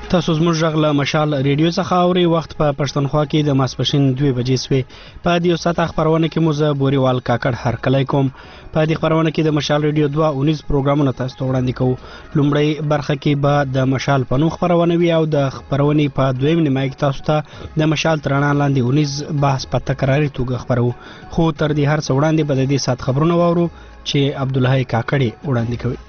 تاسو زموږ غږ له مشال ریډیو څخه اوري. وخت په پښتونخوا کې د ماسپښین 2 بجې شوې. په دې ساعت خبرونه کې مو زه بوريوال کاکړ هرکلی کوم. په دې خبرونه کې د مشال ریډیو 2 پروګرامونه تاسو ته وړاندې کوو. لومړی برخه کې به د مشال په نوم خبرونه وي او د خبرونې په دویم نیمه کې تاسو ته د مشال ترانه لاندې 19 بحث په تکراري توګه خبرو. خو تر دې هر څه وړاندې به د دې ساعت خبرونه واورو چې عبدالله کاکړي وړاندې کوي.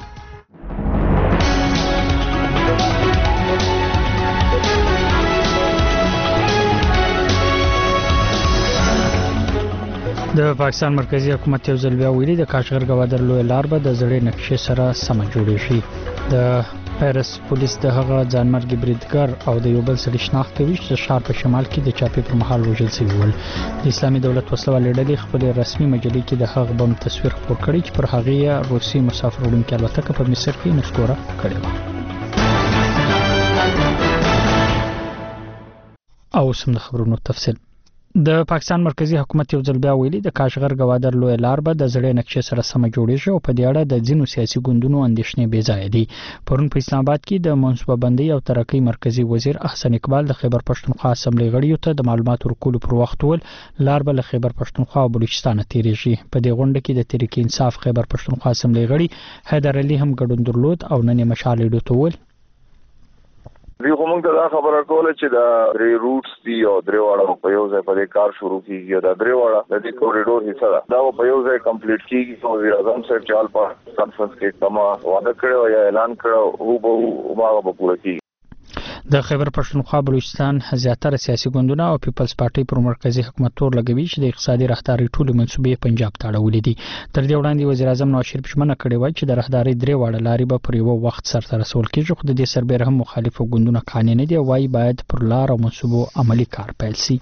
د پاکستان مرکزی حکومت یو ځل بیا ویلي د کاشغر گوادر لوی لار به د زړې نقشې سره سم جوړې شي. د پیرس پولیس د هغه ځانمرګي بریدګر او د یو بل سړي شناخت کوي چې شهر په شمال کې د چاپی پر مهال وژل شوی ول. د اسلامي دولت وسلوالې ډلې خپل رسمي مجلې کې د هغه بم تصویر خپور کړی چې پر هغه روسي مسافر وړونکي الوتکه په مصر کې نسکوره کړې و. او سم د خبرونو تفصیل. د پاکستان مرکزی حکومت یو ځل بیا ویلي د کاشغر گوادر لوی لار به د زړې نقشې سره سم جوړیږي او په دې اړه د ځینو سیاسي ګوندونو اندېښنې بې ځای دي. پرون په اسلام آباد کې د منصوبه بندۍ او ترقۍ مرکزی وزیر احسن اقبال د خیبر پښتونخوا اسمبلی غړیو ته د معلوماتو ورکولو پر وخت ول لار به له خیبر پښتونخوا او بلوچستان تیریږي. په دې غونډه کې د تحریک انصاف خیبر پښتونخوا اسمبلی غړي حیدر علي هم ګډون درلود او نن یې مشال ډوته ول. وی کومه دا خبره کوله چې دا درې روټس دی او درې واړه په یو ځای په کار شروع کیږي. دا درې واړه د دې کوریډور حصہ دا په یو ځای کمپلیټ کیږي. او وزیر اعظم صاحب چال په کانفرنس کې کوم وعده کړو یا اعلان کړو هو به هغه پوره کیږي. د خیبر پښتونخوا بلوچستان زیاتره سیاسي ګوندونه او پیپلز پارټي پر مرکزی حکومت تور لګوي چې د اقتصادي راهداري ټولې منسوبې پنجاب ته اړولې دي. تر دې وړاندې وزیر اعظم نواز شریف ژمنه کړې و چې د راهداري درې واړه لارې به پر یو وخت سرته رسول کیږي. خو د دې سربېره هم مخالف ګوندونه قانع نه دي او وايي باید پر لار او منسوبو عملی کار پیل شي.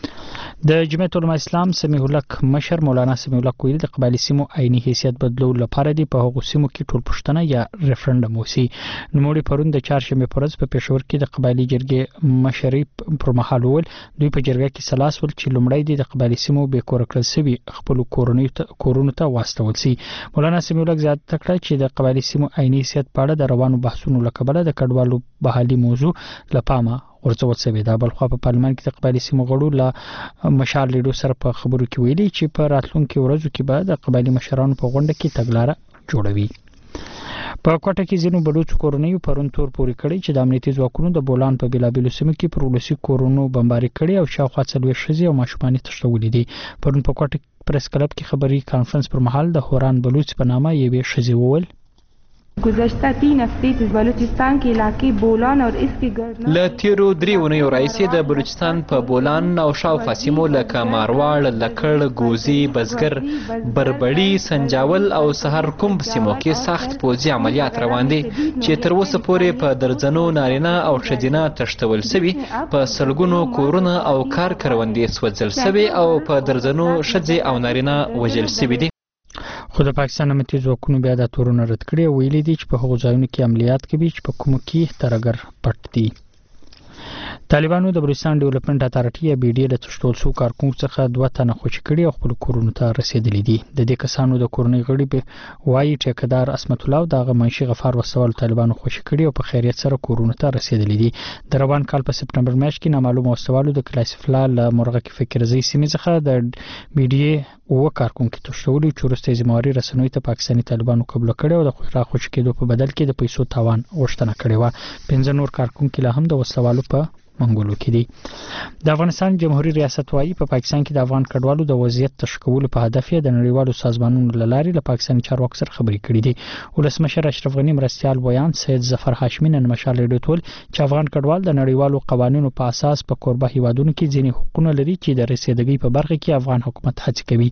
د جمعیت العلماء اسلام سمیع الحق مشر مولانا سمیع الحق ویلي د قبایلی سیمو عیني حیثیت بدلولو لپاره دی په هغو سیمو کې ټول پښتنه یا ریفرندم وسی. نوموړي پرون د چهارشنبه پر ورځ په پېښور کې د قبایلی جرګې مشري پر مهال ول دوی په جرګه کې سلاس ول چې لومړی دی د قبایلی سیمو به کور کړل سوي خپل کورونو ته واستول شي. مولانا سمیع الحق زیاته کړه چې د قبایلی سیمو عیني حیثیت په اړه د روانو بحثونو لکبله د کډوالو بحالي موضوع لپاره ورڅول شوی دا. بل خو په پارلمان کې د قبایلی سیمو غړو له مشال لیډو سره په خبرو کې ویلي چې په راتلونکو ورځو کې به د قبایلی مشرانو په غونډه کې تګلاره جوړوي. په کوټه کې ځینو بلوچ کورونیو پرون تور پوري کړی چې د امنیتي ځواکونو د بولان په بیلابیلو سیمو کې پر ولسی کورونو بمباري کړي او شاوخوا 40 ښځې او ماشومان تښتولې دي. پرون په کوټه پریس کلب کې خبري کانفرنس پر مهال د هوران بلوچ په نامه یوې ښځې وویل گذشته 3 هفته از بلوچستان के इलाके بولان और इसके गर्द ل تیرو دریونیو راځي د بلوچستان په بولان او شاوخوا سیمو لکه مارواړ، لکړ، ګوزي، بزګر، بربړی، سنجاول او سحر کوم سیمو کې سخت پوځي عملیات روان دي چې تر اوسه پورې په درځنو نارینه او ښځینه تښتول شوي، په سلګونو کورونه او کار کروندې سوځل شوي او په درځنو ښځې او نارینه وژل شوي دي. خو د پاکستان امنیتي ځواکونو بیا دا تورونه رد کړي او ویلي دي چې په هغو ځایونو کې عملیات کوي چې په کومو کې ترګر پټ دي. طالبانو د بلوچستان ډیولپمنٹ اتارټي یا بي ډي له تشتول سو کارکونکو څخه 2 تنه خوشي کړي او خپل کورونو ته رسیدلي دي. د دې کسانو د کورنۍ غړي به وایي ټیکدار اسمت الله او دغه منشي غفار وسوال طالبانو خوشي کړي او په خیریت سره کورونو ته رسیدلي دي. د روان کال په سپټمبر میاشت کې نامعلوم وسوالو د کلاسفلا له مرغه کې فکرزي سیمې څخه د بي ډي او کارکونکو تشتول چې ورسته ځمواري رسنوي ته پاکستاني طالبانو قبول کړي او د خوشي کېدو په بدل کې د پیسو تاوان غوښتنه کړې و. 15 نور کارکونکو له هم د وسوالو په منګولو کې دي. د افغانستان جمهوریت ریاست وايي په پاکستان کې د افغان کډوالو د وضعیت تشکول په هدف یې د نړیوالو سازمانونو له لارې له پاکستاني چارواکو سره خبرې کړې دي. ولسمشر اشرف غنی مرستيال بیان سید ظفر هاشمي نن مشال ډوتول چې افغان کډوال د نړیوالو قوانینو په اساس په کوربه هیوادونو کې ځینې حقوقونه لري چې د رسیدګۍ په برخه کې افغان حکومت هڅه کوي.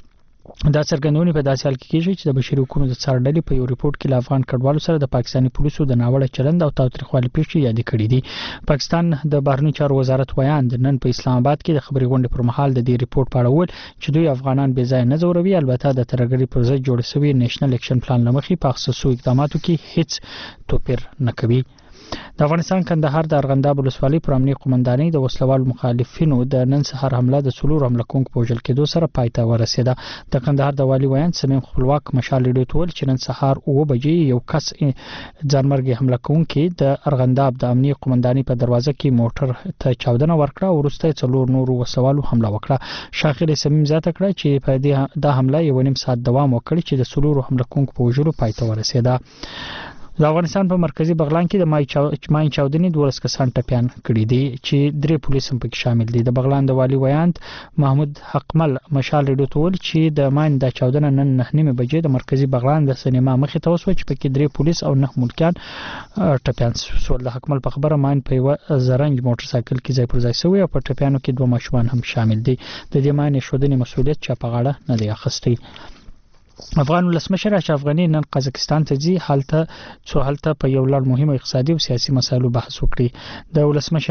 دا څرګندونه په داسې حال کې کیږي چې د بشري حقوقو د څارډلې په یو ریپورت کې له افغان کډوالو سره د پاکستاني پولیسو د ناوړه چلند او تاوتریخوالي پیښې یاد کړې دي. پاکستان د بهرنی چارو وزارت ویان نن په اسلام آباد کې د خبري غونډې پر مهال د دې ریپورت په اړه وویل چې دوی افغانان بې ځای نه ځوروي. البته د ترګري پر ضد جوړ شوی نېشنل اکشن پلان لمخې په خصوصي اقداماتو کې هیڅ توپیر نه کوي. د افغانستان کندهار د ارغنداب ولسوالۍ پر امنیه قومندانۍ د وسلوال مخالفینو د نن سهار حمله د څلور حمله کوونکو په وژل کېدو سره پای ته ورسېده. د کندهار د والي ویاند سمیم خپلواک مشال ریډیو ته ویل چې نن سهار 9 بجې یو کس ځانمرګي حمله کوونکي د ارغنداب د امنیه قومندانۍ په دروازه کې موټر ته چاودنه ورکړه او وروسته څلور نور وسلوالو حمله وکړه. شاخر سمیم زیاته کړه چې په دې د حمله یو نیم ساعت دوام وکړ چې د څلور حمله کوونکو په وژلو پای ته ورسېده. د افغانستان په مرکزی بغلان کې د مای چاودنې 12 کسان ټپيان کړي دي چې 3 پولیس هم پکې شامل دي. د بغلان د والي ویاند محمود حقمل مشال ریډیو ته ویل چې د مای د چاودنه نن 9:30 بجې د مرکزی بغلان د سینما مخې ته وسو چې پکې 3 پولیس او 9 ملکیان ټپيان شول. د حقمل په خبره مای په یو زرنج موټر سایکل کې ځای پر ځای شوی او په ټپيانو کې 2 ماشومان هم شامل دي. د دې مای نشودنې مسولیت چا په غاړه نه دی اخیستی. افغان ولسمشر اشرف غنی نن قزاقستان ته ځي هلته په یو لړ مهمه اقتصادي او سیاسي مسایلو بحث وکړي. د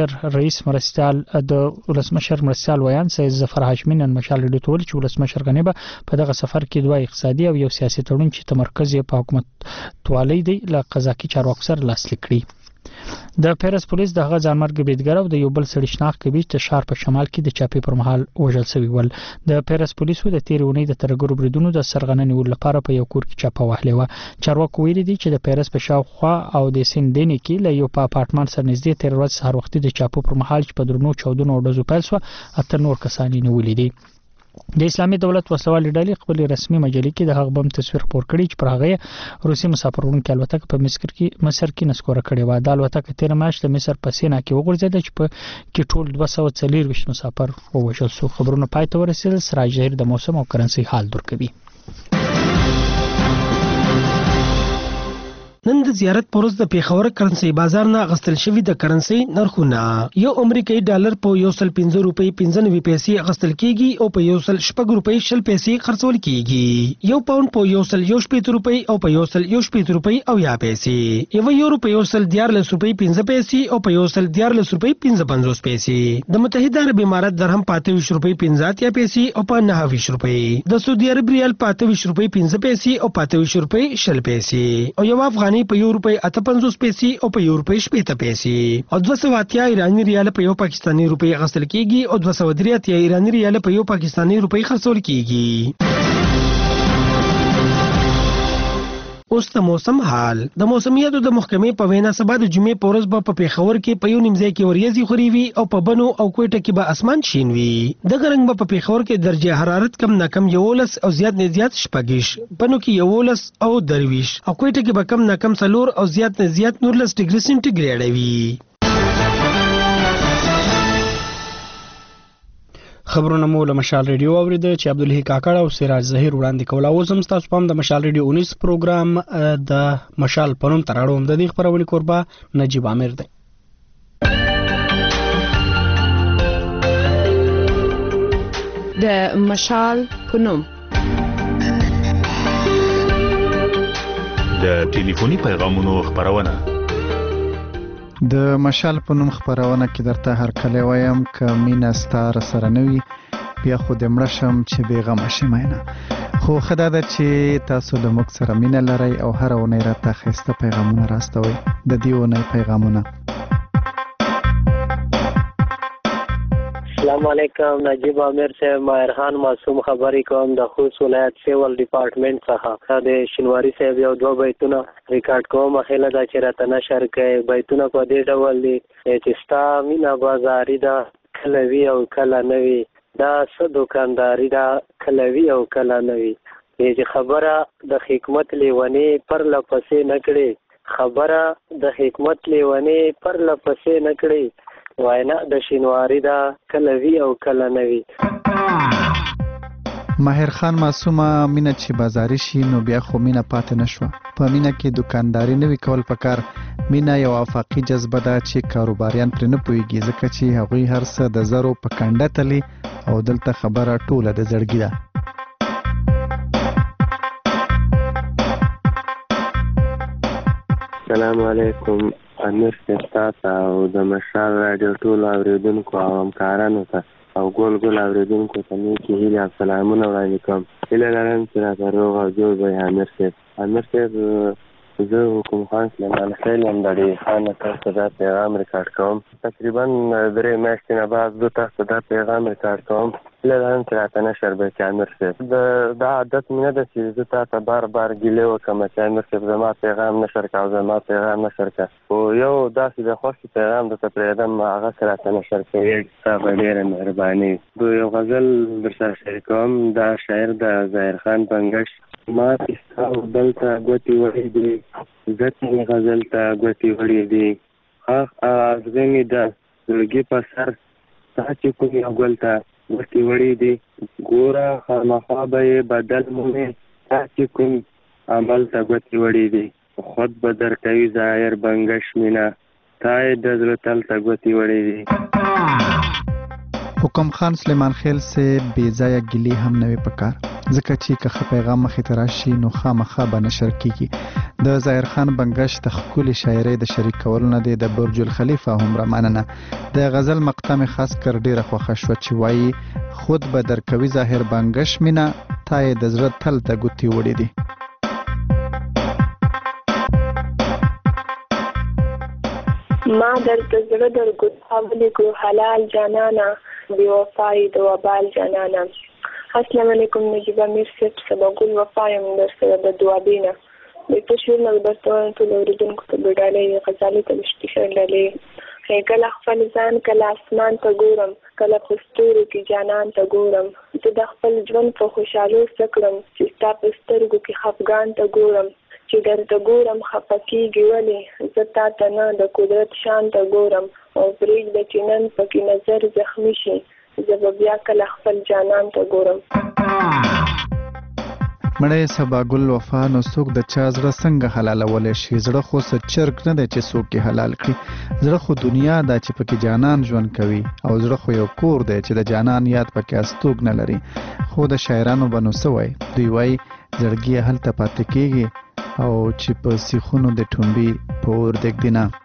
ولسمشر مرستیال ویان سید ظفر هاشمي نن مشال ریډیو ته ویل چې ولسمشر غنی به په دغه سفر کې 2 اقتصادي او یو سیاسي تړون چې تمرکز یې په حکومت توالي دی له قزاقي چارواکو سره لاسلیک کړي. د پیرس پولیس د هغه ځانمرګ بریدګر او د یو بل سړي شناخت کوي چې شهر په شمال کې د چاپی پر مهال وژل شوی ول. د پیرس پولیسو د تیر اونۍ د ترګرو بریدونو د سرغننې ول لپاره په یو کور کې چاپه وهلې و. چارواکو ویلي دي چې د پیرس په شاوخوا او د سندنې کې له یو په اپارټمان سره نږدې تیر ورځ سهار وختي د چاپو پر مهال چې په درنو چاودنو او ډزو پیل شو 8 نور کسان نیولې دي. د اسلامي دولت وسلوال ډلې خپل رسمي مجلې کې د هغه بم تصویر خپور کړی چې پر هغه روسي مسافرونکو الوتکه په مصر کې نسکوره کړې و. د الوتکه 13 مارچ د مصر په سینا کې وګرځیده چې په کې ټول 240 مسافر ووژل شو. خبرونه پای ته ورسېدل. سراج ظهیر د موسم او کرنسي حال درکوي. نن د زیارت پروز د پیښور کرنسي بازار نه غستل شوی د کرنسي نرخونه یو امریکایي ډالر په 105 روپۍ 95 پیسې غستل کیږي او په 106 روپۍ 60 پیسې خرڅول کیږي. یو پاوند په 118 روپۍ او په 118 روپۍ او یا پیسې. یو یورو په 114 روپۍ 15 پیسې او په 114 روپۍ 55 پیسې. د متحده عرب امارات درهم په 28 روپۍ 50 پیسې او په 29 روپۍ. د سعودي عرب ریال په 28 روپۍ 15 پیسې او په 28 روپۍ 60 پیسې. او یو افغاني په یو روپۍ 58 پیسې او په یو روپۍ 60 پیسې. او 280 ایرانی ریال په یو پاکستانی روپۍ غسل کیږي او 283 ایرانی ریال په یو پاکستانی روپۍ خرڅول کیږي. اوس د موسم حال. د موسمیاتو د محکمې په وینا سبا د جمعې په ورځ به په پیښور کې په یو نیمځای کې وریځې خوري وي او په بنو او کوټه کې به اسمان شین وي. دغه رنګ به په پیښور کې درجه حرارت کم نه کم 11 او زیات نه زیات 14، بنو کې 11 او 23 او کوټه کې به کم نه کم 4 او زیات نه زیات 19 ډیګري سنټیګریډ وي. خبرونه مو له مشال ریډیو اوریده چې عبدالله کاکړ او سراج ظهیر وړاندې کول. او زم تاسو په د مشال ریډیو 19 پروګرام د مشال پنوم تراړوم. د دې خبرونه قربا نجیب عامر دی. د مشال پنوم د ټلیفوني پیغامونو خبرونه. د مشال په نوم خبرونه کې درته هر کله وایم ک مینا ستاره سره نوي بیا خو د مړ شم چې بیغم شم نه. خو خدای دا چې تاسو له موږ سره مینا لرئ او هر ونه راته خسته پیغامونه راستوي. د دیونه پیغامونه. السلام علیکم. نجیب عامر سے ماهرخان معصوم خبرې کوم د خوست ولایت سیول ډپارټمنټ څخه. د شینواری صاحب یو 2 بیتونه ریکارډ کوم. خیله دا چې راته نشر کړي. بیتونه په دې ډول دي چې ستا مینا بازاري دا کله وی او کله نه وي، دا څه دکانداري دا کله وی او کله نه وي. چې خبره د حکمت لیونې پر لپسې نه کړي، خبره د حکمت لیونې پر لپسې نه کړي. واینا د شینواری دا کله وی او کله نه وی. ماهر خان معصومه مینا چې بازاري شي نو بیا خو مینا پاتې نشو. په مینا کې دکانداري نه وی کول پکار. مینا یو افاقي جذبه ده چې کاروباریان پر نه پويږي ځکه چې هغوی هر څه د زرو په کنده تلي او دلته خبره ټوله د زړګي ده. السلام علیکم. امیر ستا او د مشال رادیو ټول اوریدونکو او همکارانو ته او ګول ګول اوریدونکو ته نیکی هیلې او سلامونه وړاندې کوم. هیله لرم چې راته روغ او جوړ وي امیر صاحب. امیر صاحب زه حکوم خان سلیمان خیل یم د ډي خان تاسو ته دا پیغام ریکارډ کوم. تقریبا 3 میاشتې نه بعد زه تاسو ته دا پیغام ریکارډ کوم. له ځان چې راته نشر به چې امیر صاحب دا عادت مې نه ده چې زه تا ته بار بار ګیلې وکړم چې امیر صاحب زما پیغام نشر کړه او زما پیغام نشر کړه. خو یو داسې د خوښې پیغام درته پرېږدم هغه چې راته نشر کوې ستا به ډېره مهرباني. زه یو غزل در سره شریکوم. دا شاعر د ظاهر خان بنګش. ما ستا بل ته ګوتې وړې دي ځکه غزل ته ګوتې وړې دي خاخ ازغمې ده زړګي په سر ستا چې کوم یو ګل ته ګوتې وړې دي ګوره خامخا به یې بدل مومې ستا چې کوم عمل ته ګوتې وړې دي خود به درکوي ظاهر بنګش مینه تا یې د زړه تل ته ګوتې وړې دي. حکم خان سلیمان خیل سے بې ځایه ګیلې هم نه وي پکار ځکه چې که ښه پیغام مخې ته راشي نو خامخا به نشر کیږي. د ظاهر خان بنګش د ښکلې شاعرۍ د شریک کولو نه دی د برج الخلیفه هم را مننه. د غزل مقطع مې خاص کر ډیره خوښه شوه چې وایي خود به درکوي ظاهر بنګش مینه تا یې د زړه تل ته ګوتې وړې دي. ما درته زړه در ګوتها ولیکو حلال جانانا بې وفایي د وبال جانانا. السلام علیکم نجیب امیر صاحب سبا ګل وفا یم در سره د دوابې نه د تشویر نه درته ټول اورېدونکو ته ډالۍ غزالې ته بشتي ډالۍ کله خپل ځان کله اسمان ته ګورم کله په ستورو کې جانان ته ګورم زه د خپل ژوند په خوشحالو څه کړم چې ستا په سترګو کې خفګان ته ګورم چې درته ګورم خفه کېږي ولې زه تا ته نه د قدرت شان ته ګورم او پرېږده چې نن پکې نظر زخمي شي زه به بیا کله خپل جانان ته ګورم. مړی سبا ګل وفا نو څوک د چا زړه څنګه حلالولی شي؟ زړه خو څه چرګ نه دی چې څوک یې حلال کړي. زړه خو دنیا ده چې پکې جانان ژوند کوي او زړه خو یو کور دی چې د جانان یاد پکې استوګ نه لري. خو د شاعرانو به نو څه وایي؟ دوی وایي زړګي هلته پاتې کېږي او چې په سیخونو د ټومبي په اور دېږدي نه.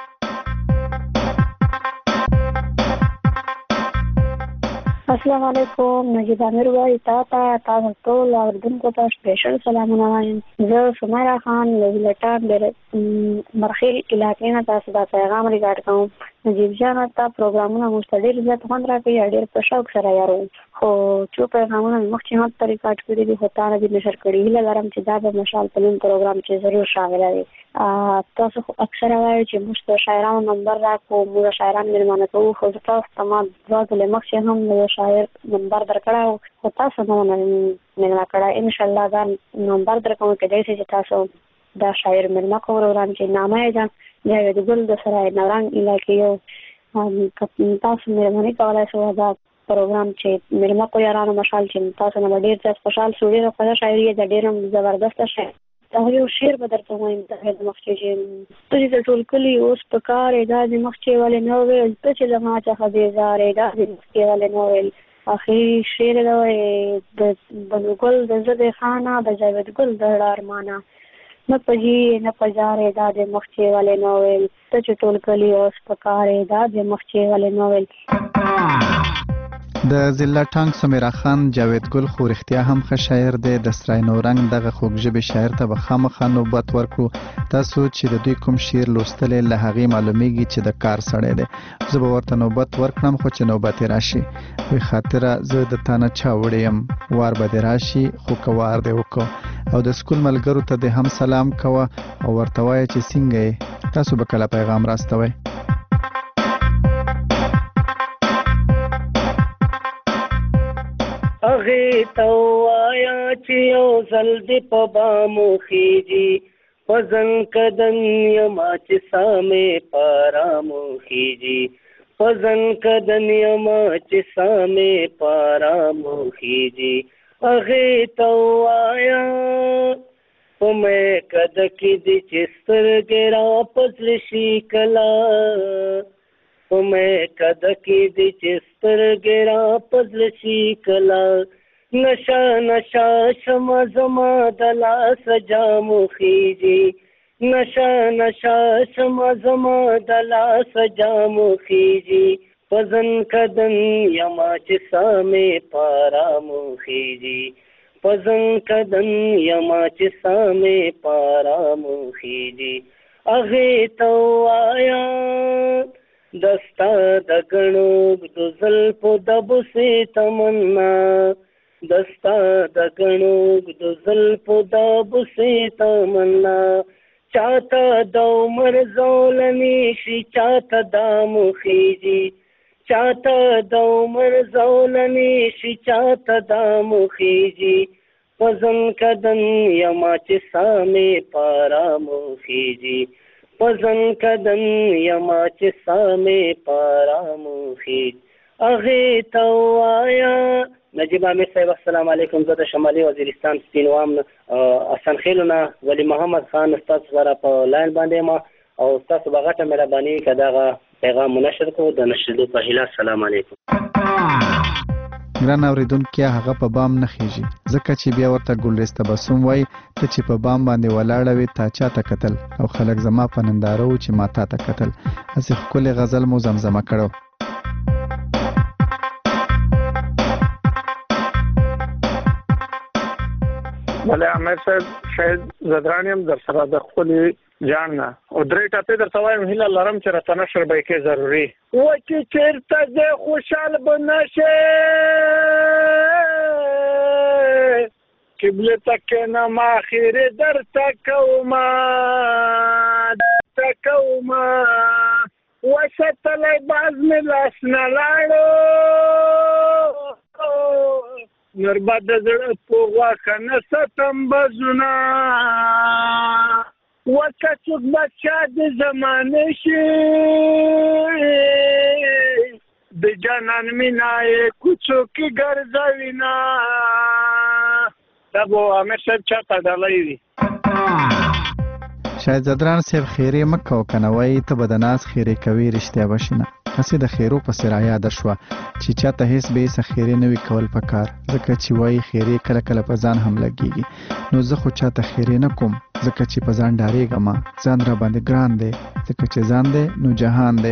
السلام علیکم نجیب امیر وایي تاسو ټول اورېدونکو ته سپیشل سلامونه وایم. زه سمیرا خان له ویلټان د مرخیل علاقې نه تاسو دا پیغام ریکارډ کوم. نجیب جان ته پروګرامونه مو ډېر زیات خوند راکوي ډېر په شوق سره یارو خو څو پیغامونه مې مخکې هم ته ریکارډ کړي دي خو تا نه دي نشر کړي. هیله لرم چې دا به مشال په نوم پروګرام کې ضرور شامل وي. تاسو خو اکثره وایئ چې موږ د شاعرانو نمبر راکړو موږ شاعران میلمانه کوو خو زه تاسو ته ما 2 ځلې مخکې هم د شاعر نمبر درکړی خو تاسو نه میلمه کړی. انشاءالله دا نمبر درکوم کیدای شي چې تاسو دا شاعر میلمه کوو چې نامه یې جان جاوید ګل د سرای نورنګ علاقې یو تاسو مېرمنې کولی شو دا پروګرام چې میلمه کو یارانو مشال چې تاسو نه ډېر زیات خوشحال شو. ډېره خوږه شاعري یې ده ډېره زبردسته شاعر. دا یو شعر به درته وایم د مخکې چې ته چې د ټول کلي اوس په کار یې دا د مخکې ولې نه ویل ته چې له ما څخه بېزار یې دا د مخکې ولې نه ویل. اخري شعر دا وایي د بنوګل د زه د خانه د جاوید ګل د زړه ارمانه نه په جي نه په جار یې دا د مخکې ولې نه ویل ته چې ټول کلي اوس په کار یې دا د مخکې ولې نه ویل. د ضلع ټانک سمیرا خان جاوید ګل خو رښتیا هم ښه شاعر دی. د سرای نورنګ دغه خوږ ژبې شاعر ته به خامخا نوبت ورکړو. تاسو چې د دوی کوم شعر لوستلی له هغې معلومیږي چې د کار سړی دی. زه به ورته نوبت ورکړم خو چې نوبت یې راشي وی خاطره زه د تا نه چا وړی یم وار به دې راشي خو که وار دې وکړو او د سکول ملګرو ته دې هم سلام کوه او ورته وایه چې څنګه یې. تاسو به کله پیغام راستوئ؟ هغې ته ووایه چې یو ځل دې په بامو خیږي په زنګ کدن یما چې ساه مې په ارامو خیږي په زنګ کدن یما چې ساه مې په ارامو خیږي. هغې ته ووایه په مې کده کې دې چې سترګې را په زړه شي کله په مې کده کې دې چې سترګې را په زړه شي کله نشه نشه شمه زما د لاسه جامو خیږي نشه نشه شمه زما د لاسه جامو خیږي په زن کدن یما چې ساه مې په ارامو خیږي پزن کدن یما چې سامې پارام خیجی اغه تو آیا دستا د غنوګ د زلفو د بوسې تمنا دستا د غنوګ د زلفو د بوسې تمنا چاته د عمر زولنی شي چاته د مخیجی چاته د عمر زولنی شي چاته د مخیجی پزن کدن یما چې سامې پارام خیجی پزن کدن یما چې سامې پارام خیج اغه تو آیا. نجیب عامر صاحب السلام علیکم. زه د شمالي وزیرستان سپینوام حسن خیلونه ولی محمد خان استاد سره په لاین باندې ما او تاسو بغټه مهرباني کداغه پیغام نشر کو د نشر په هیله. السلام علیکم. ګران اوریدونکو هغه په بام نه خېږي ځکه چې بیا ورته ګلریز تبسم وای ته چې په بام باندې ولاړه وي تا چاته قتل او خلک زما په ننداره و چې ما تا ته قتل. هسې ښکلې غزل مو زمزمه کړو. بله عامر صاحب شاید زدرانیم در سره د خپلې جان نه او درې ټاپې درته وایم هیله لرم چې راته نشر به یې کې ضروري و چې چېرته دې خوشحال به نشې قبلې ته کښېنم اخرې درته کومه وساتلی باز مې لاس نه لاړو نور به د زړه په غوښه نه ساتم بزونه وکه څوک بچه د زمانې شي د جانان مینا یې کوڅو کې ګرځوینه. دا به عامر صاحب چاته ډالۍ وي. شاید زدران صاحب خیرې مه کوه که نه وایي ته به د ناز خیرې کوې رښتیا به شي نه. هسې د خیرو پسې رایاده شوه چې چاته هېڅ به هېڅه خیرې نه وي کول پکار ځکه چې وایي خیرې کله کله په ځان هم لګېږي. نو زه خو چاته خیرې نه کوم ځکه چې په ځان ډارېږم. ځان را باندې ګران دی ځکه چې ځان دی نو جهان دی.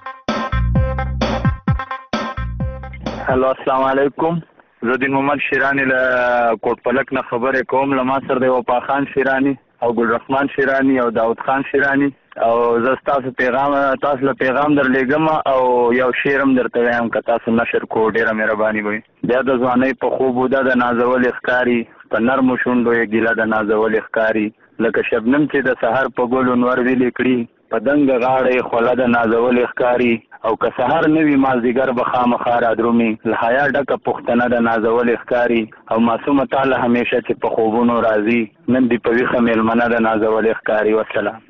هلو السلام علیکم. زه دین محمد شیرانی له کوټ پلک نه خبرې کوم. له ما سره دی وفا خان شیرانی او ګلرحمان شیرانی او داود خان شیرانی او زه تاسو له پیغام درلېږم او یو شعر هم درته وایم که تاسو نشر کو ډېره مهرباني به وي. بیا د ځوانۍ په خوب وده د نازولې ښکاري په نرمو شونډو یې ګیله د نازولې ښکاري لکه شبنم چې د سحر په ګلو نور ویلې کړي په دنګه غاړه یې خوله د نازولې ښکاري او که سحر نه وي مازدیګر به خامخا رادرومي له حیا ډکه پوښتنه د نازولې ښکاري او معصومه تاله همیشه چې په خوبونو راځي نن دې په ویښه میلمنه د نازولې ښکاري. وسلام.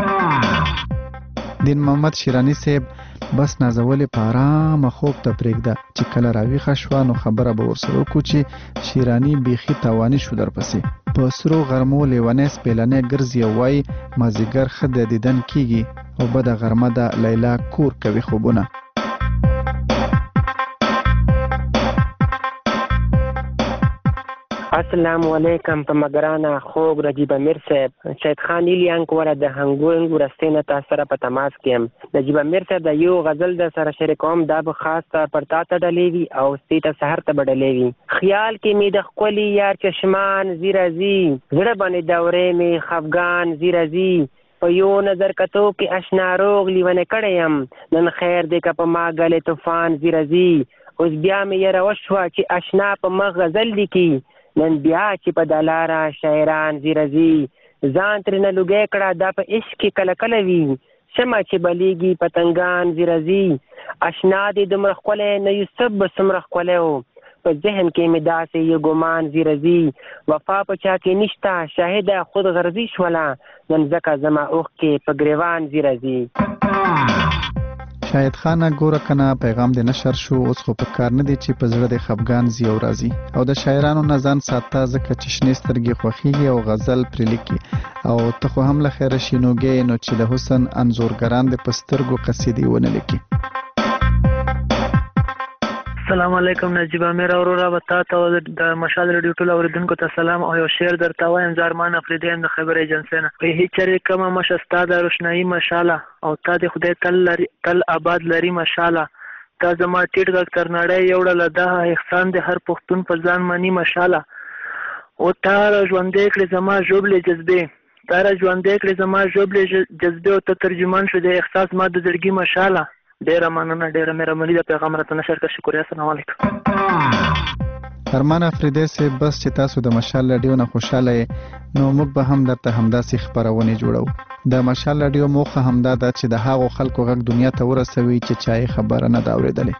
دین محمد شیرانی صاحب بس نازولې په آرامه خوب ته پرېږده چې کله راویښه شوه نو خبره به ورسره وکړو چې شیرانی بیخي تاواني شو درپسې په سرو غرمو لیونی سپېلنی ګرځي او وایي مازدیګر ښه د دیدن کېږي او بده غرمه ده لیلا کور کوي خوبونه. السلام علیکم. په مګرانه خوب نجیب امیر صاحب شهید خان ایلیان کوله د هنګونګ ورستۍ نه تاسو سره په تماس کې یم. نجیب امیر صاحب د یو غزل د سره شریکوم دا به خاص طور پر تا ته ډلې وي او ستی ته سحر ته به ډلې وي. خیال کې مې د ښکلي یار چشمان زیره زی زړه باندې دورې مې خفګان زیره زی په یو نظر کتو کې اشنا روغ لیونې کړی یم نن خیر دی که په ما ګلې طوفان زیره زی اوس بیا مې یره وشوه چې اشنا په مخ غزل لیکي نن بیا چې په دلاره شاعران زیرزي ځان ترېنه لوګی کړه دا په عشق کې کله کله وي شمع چې بلیږي پتنګان زیرزي اشنا دې دومره ښکلی نه یوسف به څومره ښکلی و په ذهن کې مې داسې یو ګمان زیرزي وفا په چا کې نشته شاهده خود غرضي شوله نن ځکه زما اوښکې په ګریوان زیرزي. شاهد خانه ګوره کنه پیغام دې نشر شو اوس خو په کار نه دی چې په زړه دې خفګان زی او راځي او د شاعرانو نه ځان ساته ځکه چې شنې سترګې خوښیږي او غزل پرې لیکي او ته خو هم له خیره شینوګې نو چې د حسن انځورګران دې په سترګو قصیدې ونه لیکي. السلام علیکم. نجیب امیر اورورا وتا ته د مشال ریډیو ټول اوریدونکو ته سلام او یو شعر درته وایم. زارمان افریدی د خبر ایجنسی نه په هیڅ چره کما مشستا د روشنايي مشاله او تا د خدای تل آباد لري مشاله تا زما ټیټ غږ تر نړۍ یوړه لده احسان د هر پښتون په ځان منی مشاله او تاره ژوندی کړې زما ژوبلې جذبې تاره ژوندی کړې زما ژوبلې جذبې او ته ترجمان شو د احساس ما د زړګي مشاله. ډېره مننه، ډېره مهرباني د پیغام راته نشر کړ. شکریه. السلام علیکم. ارمان افریدی صاحب، بس چې تاسو د مشال رادیو نه خوشاله یې نو موږ به هم درته همداسې خپرونې جوړو. د مشال رادیو موخه همدا ده چې د هغو خلکو غږ دنیا ته ورسوي چې چا یې خبره نه ده اورېدلې.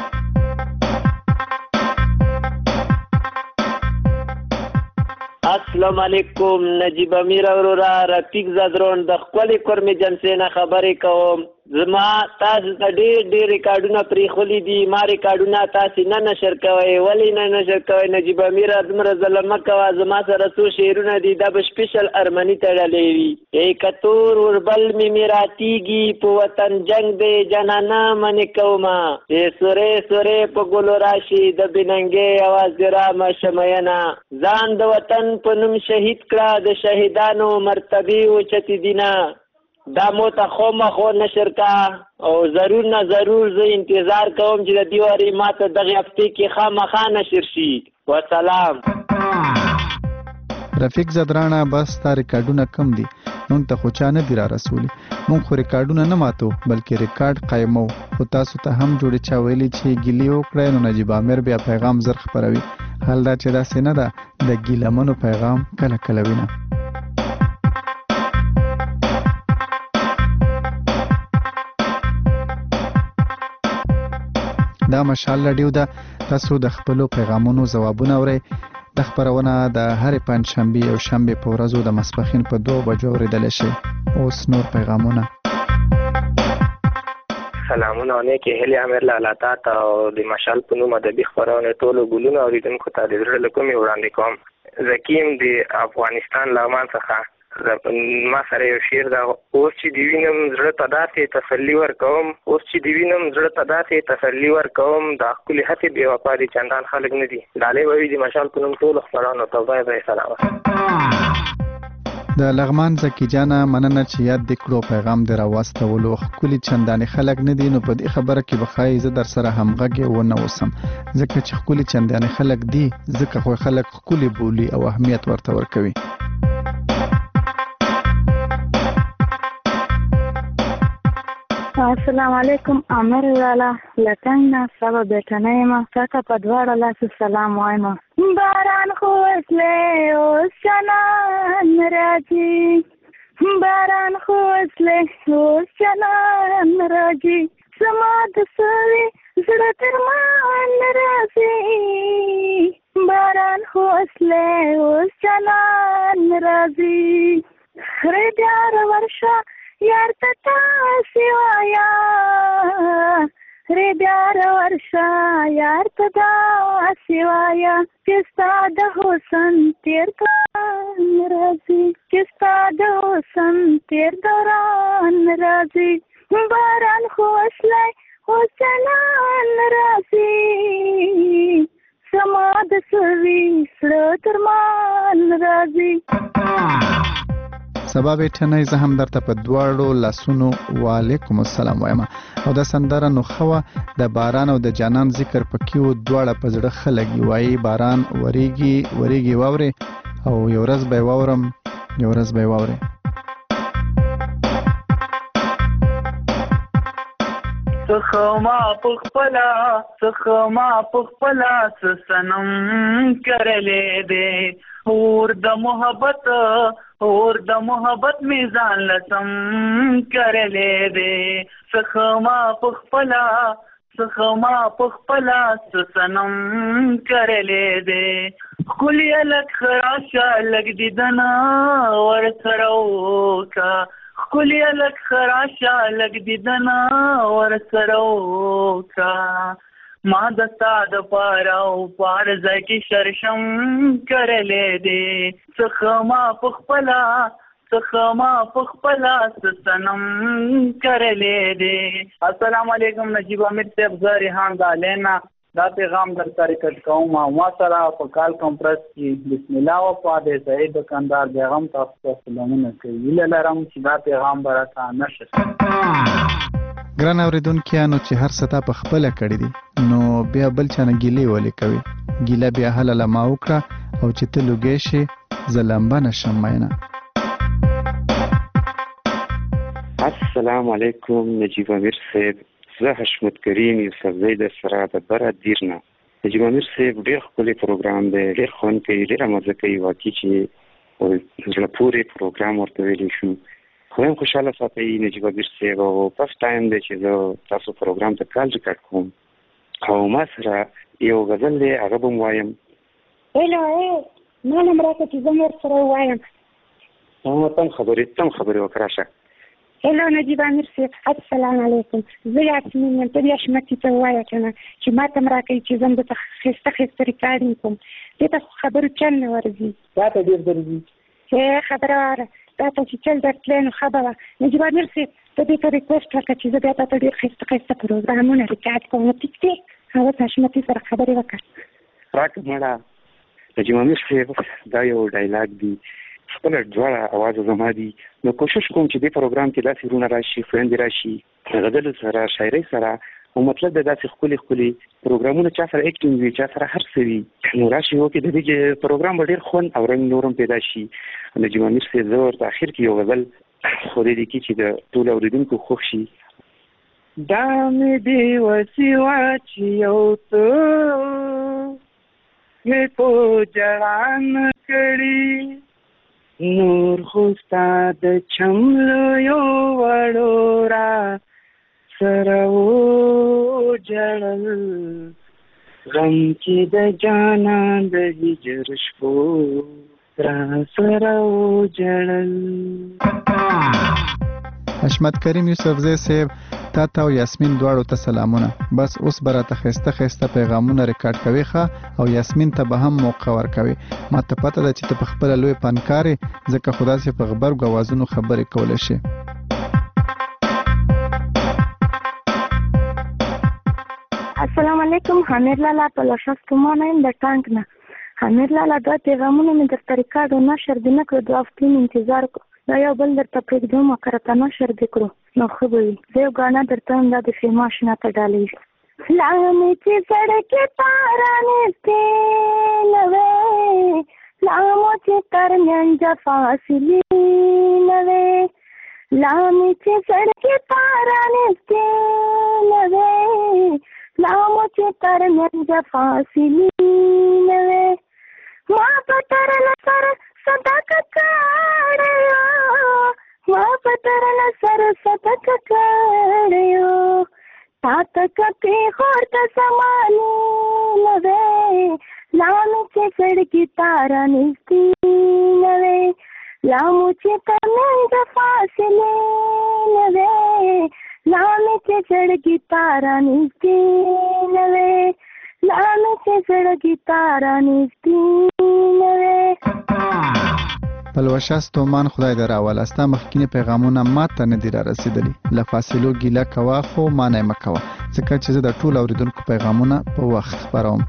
السلام علیکم. نجیب امیر اورورا رفیق زدرون د خپلې کورمې جنسې نه خبرې کوم. زما تاسو ته ډېر ریکارډونه پرېښولي دي، ما ریکارډونه تاسې نه نشر کوئ. ولې نه نشر کوئ؟ نجیب امیر دومره ظلم مه کوه. زما سره څو شعرونه دي دا به سپیشل ارمني تړلی وي. ای کتور وربل مې میراتیږي په وطن جنگ دی جانانه منې کومه. ای سورې سورې په ګلو راشي د بننګې اواز دې رامه شمینه. ځان د وطن په نوم شهید کړه د شهیدانو مرتبې اوچتې دینه. دا مو ته خامخا نشر کا او ضرور نه ضرور زه انتظار کوم چې د دې وارې ما ته دغې هفتې کې خامخا نشر شي. وسلام. رفیق زدرانه، بس تا ریکارډونه کم دي، موږ ته خو چا نه دي را رسولي. موږ خو ریکارډونه نه ماتو بلکې ریکارډ قایمو. خو تاسو ته هم جوړې چا ویلي چې ګیلې وکړئ نو نجیب امیر بیا پیغام زر خپروي. حال دا چې داسې نه ده، د ګیلمنو پیغام کله کله وینه. دا مشال رادیو ده، تاسو د خپلو پیغامونو ځوابونه اورئ. د خپرونه د هرې پنجشنبې او شنبې په ورځو د ماسپښین په 2 بجو اورېدلی شي. اوس نور پیغامونه. سلامونه او نیکې هیلې امیر لالا تا ته او د مشال په نوم ادبي خپرونې ټولو ګلونو اورېدونکو ته د زړه له کومې وړاندې کوم. زکیم د افغانستان لغمان څخه ما سره یو شعر ده. اوس چې دی وینم زړه ته داسې تسلي ورکوم، اوس چې دی وینم زړه ته داسې تسلي ورکوم، دا ښکلې هڅې بې وفا دي چندان خلک نه دي. ډالۍ به وي د مشال په نوم ټولو خپرانو ته. بای بای. سلام. د لغمان زکی جانه مننه چې یاد دې کړو پیغام دې راواستولو. ښکلي چندانې خلک نه دي نو په دې خبره کې به ښایي زه در سره همغږې ونه اوسم، ځکه چې ښکلي چندانې خلک دي ځکه خو خلک ښکلي بولي او اهمیت ورته ورکوي. السلام علیکم. امر لالا لټنګ سبا بیٹنه ما تاته په دواړه لاس سلام وایم. باران خو وسله اوس چنان راځي، باران خو وسله اوس چنان راځي، زما د سوي زړه تر مان راځي، باران خو وسله اوس چنان راځي. خره بیا ورشه یار ته تاسې وایه، ری بیا ورشه یار ته داسې وایه چې ستا د حسن تېر دوران راځي، چې ستا د حسن تېر دوران راځي، باران خو وسلی اوس چلان راځي، زما د سوي زړه تر مان راځي. سبا بیٹنه زه هم درته په دواړو لاسونو وعلیکم السلام وایم. او دا سندره نو خو د باران او د جانان ذکر پکې و، دواړه په زړه خلګي وایي باران وریږي وریږي واوري او یو ورځ به واورم یو ورځ به واوري. سخما پخپلا سخما پخپلا سنم کرلې دې اور د محبت اور د محبت میزان لسم کرلې دې سخما پخپلا سخما پخپلا سنم کرلې دې خلی الک خراشه لګ دیدنا ور سروکا خلی الک خراشه لګ دیدنا ور سروکا ما دستا د پاراو پار زکی شرشم کرلې دې سخما پخپلا سخما پخپلا سنم کرلې دې. السلام علیکم نجیب امیر صاحب، زه ریحان د الینا دا پیغام در سره ریکارډ کوم. ما سره په کال کمپرس کې بسم الله وفا د سعید دکاندار پیغام تاسو ته سلامونه کوي. هیله لرم چې دا پیغام به راته نشي. ګران اوریدونکیانو چې هر څه تا په خپله کړي دي نو بیا بل چا نه ګیلې ولې کوي. ګیله بیا هله له ما وکړه او چې ته لوګی شې زه لمبه نشم مینه. السلام علیکم نجیب امیر صاحب، زه حشمت کریم یوسفزی د سره د بره دیر نه. نجیب امیر صاحب ډېر ښکلی پروګرام دی، ډېر خوند کوي، ډېره مزه کوي، واقعي چې زړه پورې پروګرام ورته ویلی شو. خدای خوشحاله ساتئ نجیب امیر صاحب. او فرست ټایم دی چې زه تاسو پروګرام ته کال ریکارډ کوم او ما سره یو غزل دی، هغه به م وایم. هیلو ما نم راکړه چې زه مور سره ووایم. تم خبرې وکړه راشه. هیلو نجیب امیر صاحب، السلام علیکم. زه یاسمین یم، ته بیا شمتي ته ووایه که نه چې ما ته م راکوي چې زه م درته ښایسته ښایسته ریکارډینګ کوم. دې ته خو خبرو چل نه ورځي. تا ته ډېر درځي. خبره واره تا ته چې چل درتلی نو ښه به وه. نجیب امیر صاحب ته دې ته ریکویسټ وکړه چې زه بیا تا ته ډېر ښایسته ښایسته پروګرامونه ریکارډ کوم. ټیک دی، اوس حشمتي سره خبرې وکړه. راکړه مړه. نجیب امیر صاحب دا یو ډایلاګ دی، خپله دواړه اواز زما دي، نو کوشش کوم چې دې پروګرام کې داسې رونه راشي، خویندې راشي، غزلو سره، شاعرۍ سره، او مطلب د داسې ښکلي پروګرامونه چا سره ایکټینګ وي، چا سره هر څه وي، نو راشي وکړي د دې پروګرام به ډېر خوند او رنګ نورم پیدا شي. نجیب امیر صاحب زه ورته اخر کې یو غزل خو دې کې چې د ټولو اورېدونکو خوښ شي. دا مې دې وسې وه چې یو ته مې په جړا نه کړي، نور خو ستا د چملو وړو را سره وجړل، غم چې د جانان د هجر شپو را سره وجړل. حشمت کریم یوسفزی صاحب، تا ته او یاسمین دواړو ته سلامونه. بس اوس به راته ښایسته ښایسته پیغامونه ریکارډ کوې ښه، او یاسمین ته به هم موقع ورکوې. ما ته پته ده چې ته په خپله لوی فنکار یې، ځکه خو داسې په غبرګو اوازونو خبرې کولی شي. السلام علیکم. حمید لالا په لاشستومانه یم د ټانک نه. حمید لالا دا پیغامونه مې درته ریکارډ او نشر دې نه کړو، 2 هفتې مې انتظار کړو. دا یو بل درته پرېږدم او که راته نشر دې کړو نو ښه به وي. زه یو ګانا درته وایم، دا د فیما شنه ته ډالۍ. لا مې چې سړکې ته رانږدې نه وې، لا مو چې تر منځه فاصلې نه وې، لا مې چې سړکې ته رانږدې نه وې، لا مو چې تر منځه فاصلې نه وې، ما په ترله سره صدقه کړی، ما په ترله سره صدقه کړی، تا ته که پېښور ته زمانې نه وې، لا مې چې سړکې ته رانږدې نه وې، لا مو چې تر منځه فاصلې نه وې، لا مې چې سړکې ته رانږدې نه وې، لا مې چې سړکې ته رانږدې نه وې. پلوشه ستومان خدای دې راوله. ستا مخکیني پیغامونه ما ته نه دي رارسېدلي. له فاصلو ګیله کوه خو ما نه یې مه کوه، ځکه چې زه د ټولو اورېدونکو پیغامونه په وخت خپروم.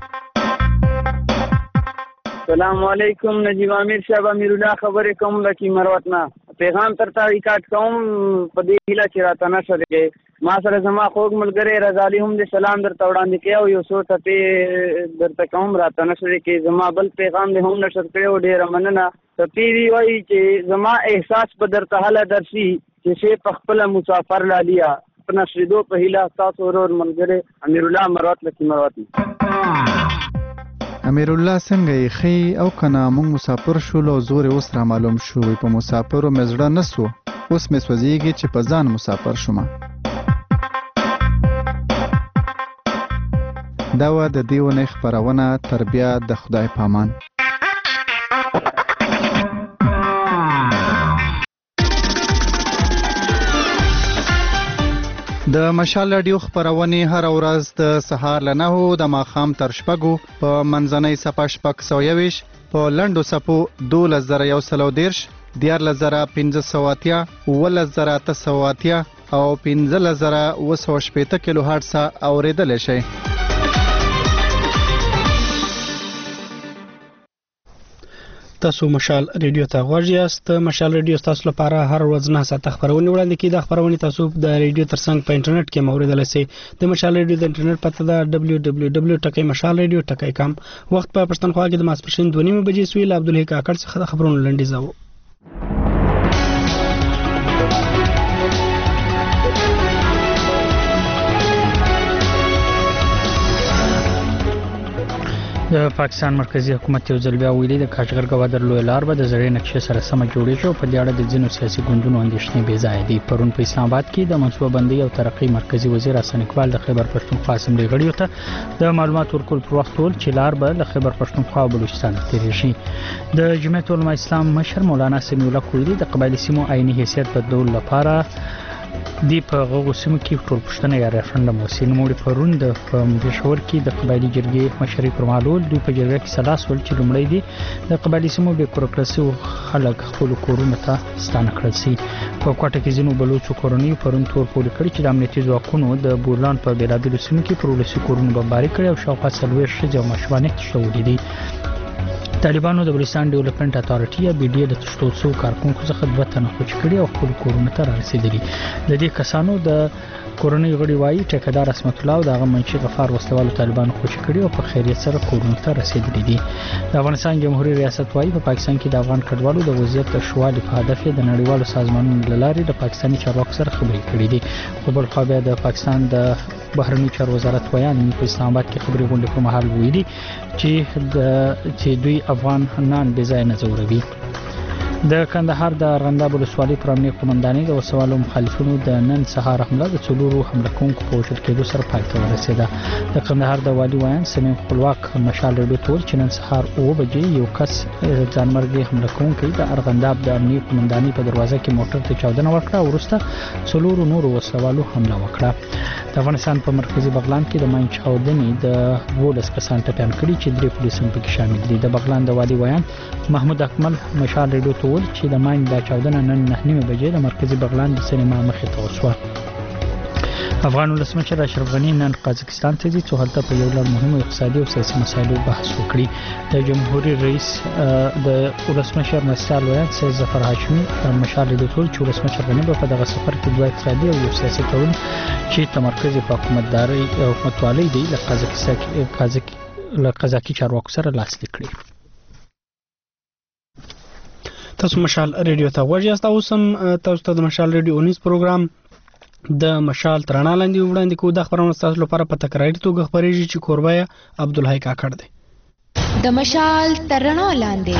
السلام علیکم نجیب امیر صاحب، امیر الله خبرې کوم له کیمروت نه. پیغام ترته ریکارډ کوم په دې هیله چې راته نشر کړې. ما سره زما خوږ ملګری رضالي هم دې سلام درته وړاندې کړی او یو څو ټپې درته کوم راته نشر کړې. زما بل پیغام دې هم نشر کړی او ډېره مننه. ټپې دې وایي چې زما احساس به درته هله درشي چې شی په خپله مسافر لالیا په نشرېدو په هیله ستاسو ورور ملګری امیر الله مروت له کیمروت. امیر الله څنګه یې ښه او کنه؟ موږ مسافر شولو او زور اوس را معلوم شو، په مسافرو مې زړه نه سو، اوس مې سوځېږي چې په ځان مسافر شومه. دا وه د دې اونۍ خپرونه، تر بیا د خدای پامان. د مشال راډیو خپرونې هره ورځ د سهار له 9 د ماښام تر 6 په منځنۍ صفحه 621 په لنډو صفحو 12130 14580 11880 او 15780 کیلو هرتز اوریدلی شئ. تاسو مشال ریډیو ته غوږ یاست. مشال ریډیو تاسو لپاره هر ورځ 9 ساعته خبرونه وړاندې کوي. د خبرونه تاسو د ریډیو ترڅنګ په انټرنیټ کې موریدلی شئ. د مشال ریډیو د انټرنیټ پته ده www.mashalradio.com. وخت په پښتونخوا کې د ماسپښین 2:30 بجې سوی. عبدالحی کاکړ څخه د خبرونو لنډیز و. د پاکستان مرکزی حکومت یو ځل بیا ویلي د کاشغر ګوادر لوی لار به د زړې نقشې سره سم جوړیږي او په دې اړه د ځینو سیاسي ګوندونو اندېښنې بې ځایه دي. پرون په اسلام آباد کې د منصوبه بندۍ او ترقۍ مرکزی وزیر حسن اقبال د خیبر پښتونخوا اسمبلی غړیو ته د معلوماتو ورکول پر وخت وویل چې لار به له خیبر پښتونخوا او بلوچستان تیریږي. د جمعیت علماء اسلام مشر مولانا سمیع الله کویلی د قبایلي سیمو آئیني حیثیت بدلولو لپاره دی په غوغو سیمو کې ټول پښتنه یا ریفرنډم وسی. نوموړي پرون د پېښور کې د قبایلي جرګې مشري پر مهال دوی په جرګه کې سلاس ول چې لومړی دی د قبایلي سیمو بې کورکلسي او خلک خپل کورونو ته ستانه کړل شي. په کوټه کې ځینو بلوچو کورنیو پرون تور پورې کړی چې د امنیتي ځواکونو د بولان په بېلابېلو سیمو کې پر ولسي کورونو بمباري کړي او شاوخوا 40 ښځې او ماشومان یې تښتولي دي. طالبانو د بلوچستان ډیولپمنٹ اتھارټي یا BDA د تشتول سو کارکونکو څخه 2 تنه خوچ کړي او خپل کورونه ته رسیدلي. د دې کسانو د کورنۍ غړي وایي ټیکدار اسمت الله او دغه منشي غفار وسلوالو طالبانو خوچ کړي او په خیریت سره کورونه ته رسیدلي دي. د افغانستان جمهوریت ریاست وایي په پاکستان کې د افغان کډوالو د وضعیت د شوالي په هدف د نړیوالو سازمانونو له لارې د پاکستاني چارواکو سره خبرې کړې دي. په بل خوا بیا د پاکستان د بهرنی چارو وزارت ویان په اسلام آباد کې خبري غونډې پر مهال ویلي چې دوی افغانان بې ځای نه ځوروي. د کندهار د رنده ولسوالۍ پر امنیه قومندانۍ د وسوالو مخالفینو د نن سهار حمله د 4 حمله کوونکو په وژل کېدو سره پای ته ورسېده. د کندهار د والي ویان سمیم خپلواک مشال ریډیو ته ویل چې نن سهار 9 بجې یو کس ځانمرګي حمله کوونکی د ارغنداب د امنیه قومندانۍ په دروازه کې موټر ته چاودنه وکړه او وروسته 4 نورو وسوالو حمله وکړه. د افغانستان په مرکزی بغلان کې د ماین چاودنې د 12 کسان ټپیان کړي چې 3 پولیس هم پکې شامل دي. د بغلان د والي ویان محمود اکمل مشال ریډیو ته ویل چې د ماین د چاودنه نن 9:30 بجې د مرکزی بغلان د سینما مخې ته وشوه. افغان ولسمشر اشرف غنی نن قازقستان ته ځي چې هلته په یو لړ مهمو اقتصادي او سیاسي مسایلو بحث وکړي. د جمهوریت رئیس د ولسمشر مستعار ویان سید ظفر هاشمي مشال ریډیو ته چې ولسمشر غنی په دغه سفر کې 2 اقتصادي او یو سیاسي تړون چې تمرکز په حکومتداري او حکومتوالۍ دی له قزاقي چارواکو سره لاسلیک کړي. تاسو مشال ریډیو ته غوږ یاست. اوس هم تاسو ته د مشال ریډیو 19 پروګرام د مشال ترانه لاندې وړاندې کوو. د خبرونو تاسو لپاره په تکراري توګه خبرېږي چې کوربه عبدالحی کاکړ دی. د مشال ترانه لاندې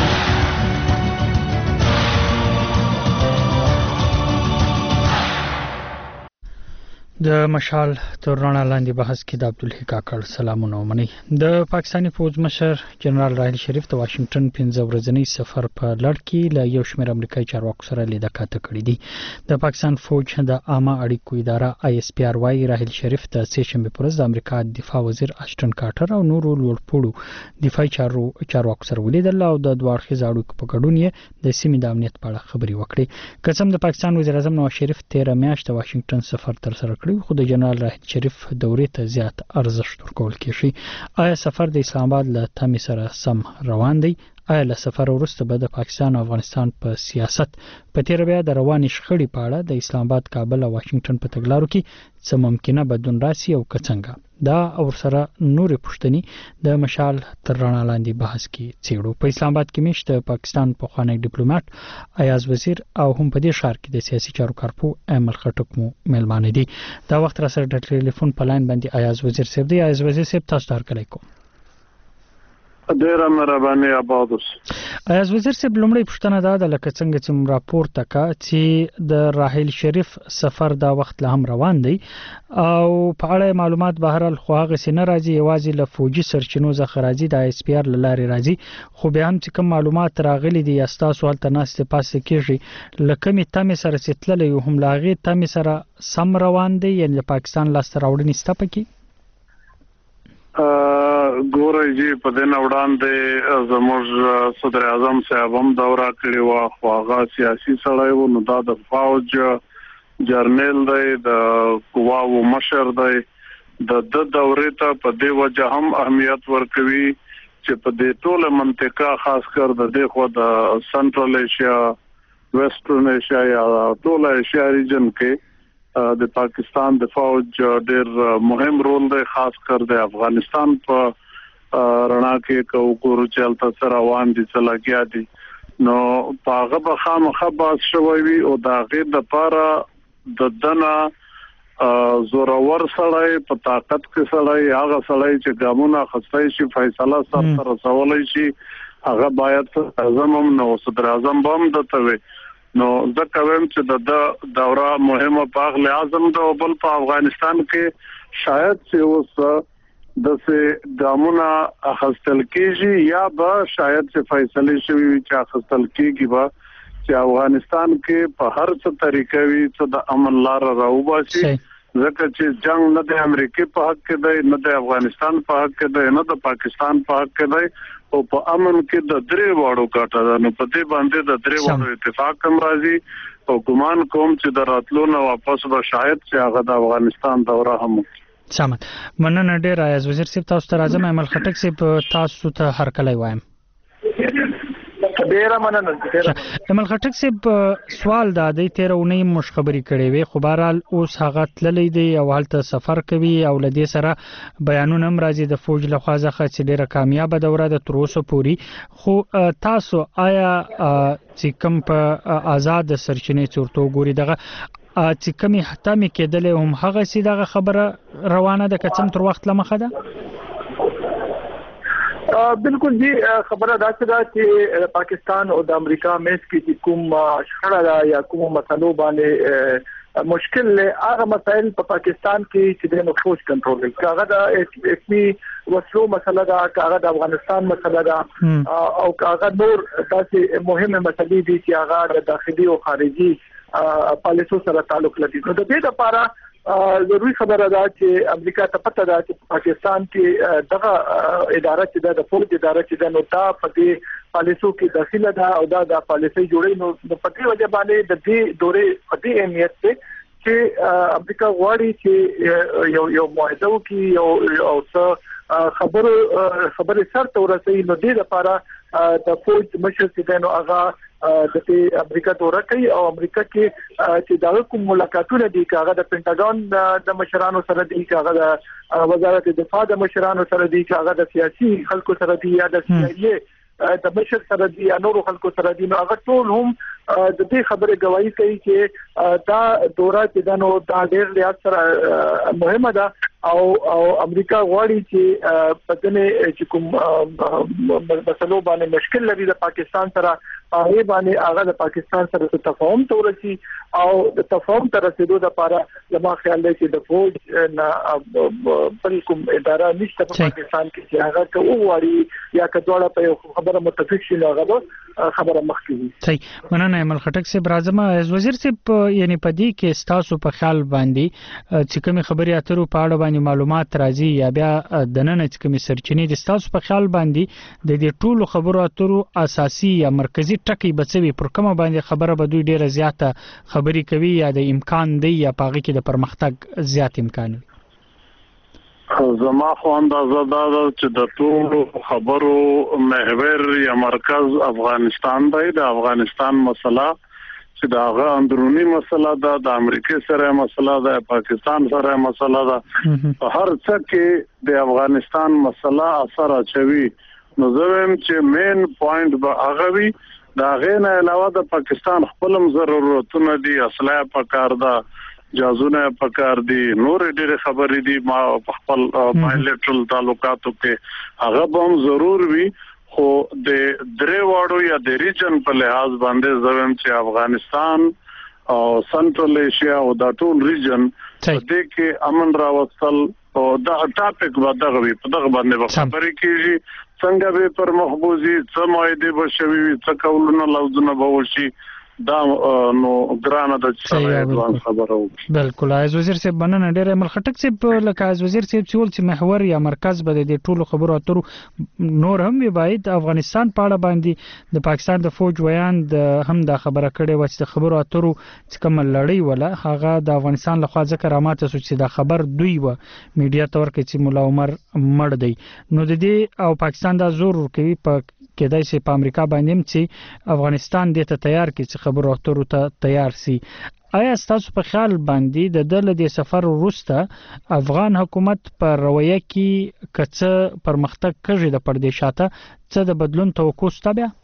د مشال ترانه لاندې بحث کې د عبدالحی کاکړ سلامونه ومني. د پاکستاني فوج مشر جنرال راحیل شریف د واشنگټن 15 ورځنی سفر په لړ کې له یو شمېر امریکایي چارواکو سره لیدل کاته کړې دي. د پاکستان فوج د عامه اړیکو اداره ISPR وايي راحیل شریف د سه شنبه پر ورځ د امریکا دفاع وزیر اشټن کارټر او نورو لوړپوړو دفاعي چارواکو سره ولیدل او د دوه اړخیز اړیکو په ګډون یې د سیمې د امنیت په اړه خبرې وکړې. قسم د پاکستان وزیر اعظم نواز شریف 13 میاشت د واشنگټن سفر تر سره کړی خو د جنرال راحیل شریف دورې ته زیات ارزښت ورکول کیږي. آیا سفر د اسلام آباد له تمې سره سم روان دی؟ آیا له سفر وروسته به د پاکستان او افغانستان په سیاست په تیر بیا د روانې شخړې په اړه د اسلام آباد کابل او واشنگټن په تګلارو کې څه ممکنه بدلون راسي او که څنګه؟ دا او سره نورې پوښتنې د مشال تر رڼا لاندې بحث کې څېړو. په اسلام آباد کې مشت پاکستان پخوانی ډیپلوماټ ایاز وزیر او هم په دې ښار کې د سیاسي چارو کارپو امل خټک مو مېلمانه دي. دا وخت را سره د ټلیفون په لاین باندې ایاز وزیر صاحب دی. ایاز وزیر صاحب تاسو ته هرکلی کوم. ډیره مهرباني آباد اوس. ایاز وزیر صاحب لومړی پوښتنه دا ده لکه څنګه چې راپورته کا چې د راحیل شریف سفر دا وخت له هم روان دی او په اړه معلومات بهر خو هغه سینه راځي یوازې له فوجي سرچینو څخه راځي د ISPR لارې راځي خو به هم چې کوم معلومات راغلي دي تاسو هلته ناست پاسه کېږي لکه می تمه سره ستللې هم لاغي تمه سره سم روان دی یعنی پاکستان لاس راوړنی ستپکی ګورې جی په دې وړاندې زموږ صدر اعظم صاحب هم دورا کړی و خو هغه سیاسي سړی و نو دا د فوج جرنیل دی د قواو مشر دی د دورې ته په دې وجه هم اهمیت ورکوي چې په دې ټوله منطقه خاص کر د دې خو د سنټرل ایشیا ویسټرن ایشیا یا ټوله ایشیا ریجن کې د پاکستان د فوج ډېر مهم رول دی خاص کر د افغانستان په رڼا کې کوګورو چې تل روان دي څه لګیا دي نو پاغه به خامخا باز شوی وي او دا غیر د پاره د دنا زورور سړی په طاقت کې سړی هغه سړی چې ګامونه خستای شي فیصله سره رسولای شي هغه باید اعظم نو صدر اعظم بم دته نو ځکه ویم چې د دوره مهمه په اغل اعظم د بل په افغانستان کې شاید چې اوس د څه ګامونه اخستل کېږي یا به شاید چې فیصله شوی چې اخستل کېږي به چې افغانستان کې په هر څه طریقې وي چې د امن لار راوباسي ځکه چې جنگ نه د امریکا په حق کې دی نه د افغانستان په حق کې دی نه د پاکستان په حق کې دی او په امن کې د درې واړو کاټه ده نو په دې باندې د درې واړو اتفاق هم راځي او ګمان کوم چې د راتلو نه واپس به شاید چې هغه د افغانستان دوره هم سمه مننه ډیر ایاز وزیر صاحب تاسو ته راځم ایمل خټک صاحب تاسو ته هر کله وایم ډیر مننه ایمل خټک صاحب سوال دا دی 13 اونۍ مش خبري کړي وي خو بهرحال اوس هغه تللی دی او هلته سفر کوي او لدی سره بیانونه هم راځي د فوج له خوا ځخه چې ډیره کامیاب دوره د تر اوسه پوری خو تاسو آیا چې کوم په آزاد سرچینې چورته ګوري دغه چې کمی حتی می کېدل هم هغه سي دغه خبره روانه ده کچم تر وخت لمخه ده بالکل جی خبره دا چې پاکستان او د امریکا مېس کې کوم شخړه ده یا کوم مسلو باندې مشکل له هغه مسایل په پاکستان کې چې د فوج کنټرول کوي هغه د اسمي وسلو مسله ده هغه د افغانستان مسله ده او هغه نور تاسو مهمه مسلې دي چې هغه د داخلي او خارجي پالیسو سره تعلق لري نو د دې لپاره ضروري خبره ده چې امریکا ته پته ده چې پاکستان کې دغه اداره چې د فوج اداره چې نو تا په دې پالیسو کې داخله ده او دا پالیسي جوړې نو په دې وجه باندې د دې دورې په دې اهمیت چې امریکا غواړي چې یو معاهده وکړي او څه خبره سره ورسېږي نو دې لپاره د فوج مشر چې نو هغه د امریکا دورہ کوي او امریکا کې چې دا کوم ملاقاتونه دي هغه د پینټاګون د مشرانو سره دي هغه د وزارت دفاع د مشرانو سره دي هغه د سیاسي خلکو سره دي یا د CIA د مشر سره دي یا نورو خلکو سره دي نو هغه ټول هم د دې خبره گواہی کوي چې دا دورہ چې نو دا ډېر لحاظ سره مهمه ده او امریکا غواړي چې پدې چې کوم مسلو باندې مشکل لري د پاکستان سره هغه باندې هغه د پاکستان سره تفاهم تورسي او د تفاهم تر رسیدو لپاره زما خیال دی چې د فوج نه بل کوم اداره نشته په پاکستان کې چې هغه ته وواړي یا کډوړه په یو خبره متفق شي هغه خبره مخکې صحیح مننه ایمل خټک صاحب راځم از وزیر صاحب یعنی په دې کې تاسو په خیال باندې چې کوم خبري اترو په اړه باندې معلومات راځي یا بیا د نن چې کوم سرچینې د تاسو په خیال باندې د دې ټولو خبرو اترو اساسي یا مرکزی ټکی بچوي پر کومه باندې خبره به دوی ډیره زیاته خبري کوي یا د امکان دی یا پاغي کې د پرمختګ زیات امکان وي زما خو اندازه دا چې د ټولو خبرو محور یا مرکز افغانستان دی د افغانستان مسله چې دا غا اندرونی مسله ده د امریکا سره مسله ده پاکستان سره مسله ده په هر څه کې د افغانستان مسله اثر اچوي نو زم چې مین پوینټ به هغه وي دا غینه علاوه د پاکستان خپلم ضرورتونه دي اصله پکار ده جازونه پکار دي نور ډېر خبرې دي ما خپل بایلیټرل تعلقاتو کې هغه به ضرور وي خو د درې واړو یا د ریجن په لحاظ باندې زویم چې افغانستان او سنټرل ایشیا او دا ټول ریجن دې کې امن راوستل او دا ټاپک به دغه وي په دغه باندې خبرې کیږي څنګه به پر مخبوزي څه مایده به شوي څه کولونه لوزونه به وشي دا نو ګرانه د ځوان خبرو. بالکل عزیز وزیر صاحب مننه ډیره. عمل خټک صاحب لکه عزیز وزیر صاحب چې محور یا مرکز به د ټولو خبرو اترو نور هم وي، باید افغانستان په اړه باندې د پاکستان د فوج ویان هم دا خبره کړې و چې د خبرو اترو چې کوم لړۍ ولا هغه د افغانستان لخوا ذکر راماته سو چې دا خبر دوی و میډیا تور کې چې مولا عمر مړ دی. نو د دې او پاکستان دا زور کوي په کېدای شي په امریکا باندې چې افغانستان دې ته تیار کړي چې خبرو اترو ته تیار سي. آیا تاسو په خیال باندې د دې سفر وروسته افغان حکومت پر رویه کې کڅ پرمختګ کوي د پردې شاته څه د بدلون توقع ستا بیا؟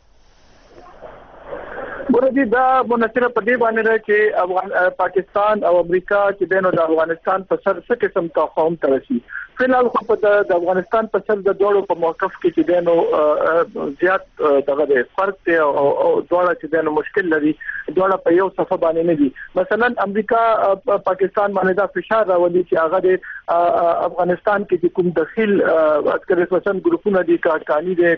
ورته دا مناسبه په دې باندې ده چې پاکستان او امریکا چې دینو د افغانستان په سر څه قسم تفاهم ترسي. فلال خو په د افغانستان په سر د دوړو په موقف کې چې دینو زیات دغه د فرق ته او دوړه چې دینو مشکل لري، دوړه په یو صفه باندې نه دي. مثلا امریکا پاکستان باندې دا فشار راولي چې هغه د افغانستان کې کوم داخل عسکري وسن ګروپونه دي کارکانی دي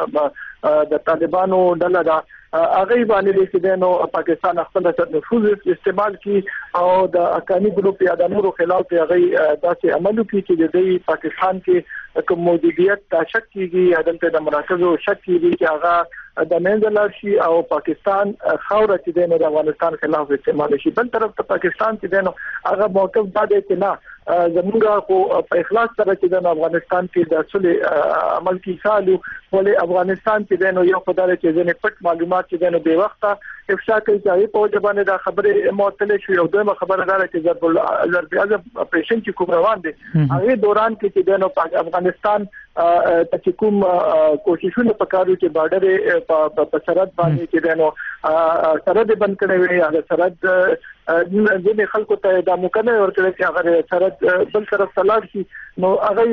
د طالبانو ډله دا هغه باندې چې دینو پاکستان خپل نفوذ استعمال کی او د اکانی ګروپ یا د نورو خلاف هغه داسې عملو کی چې د پاکستان کې کوم موجودیت تا شک کیږي یا د مراکزو شک کیږي چې هغه د منځلار شي او پاکستان خاور چې دینو د افغانستان خلاف استعمال شي. بل طرف ته پاکستان چې دینو هغه موقف باندې چې نه زموږ خو په اخلاص سره چې د افغانستان کې د اصل عمل کې سالو ولې افغانستان چې دینو یو خدای چې دینه پټ معلومات چې دینو به وخته افشا کوي چې په وجه باندې دا خبره معطل شي. او دویمه خبره ده چې ضرب اعظم اپریشن چې کوم روان دي هغه دوران کې چې دینو افغانستان ته کوم کوششونه وکړي چې بارډر په سرحد باندې چې دینو سرحد بند کړي وي یا سرحد ځینې خلکو ته د مکنه ورکړي چې هغه سرحد بل طرف تلاړ شي. نو هغه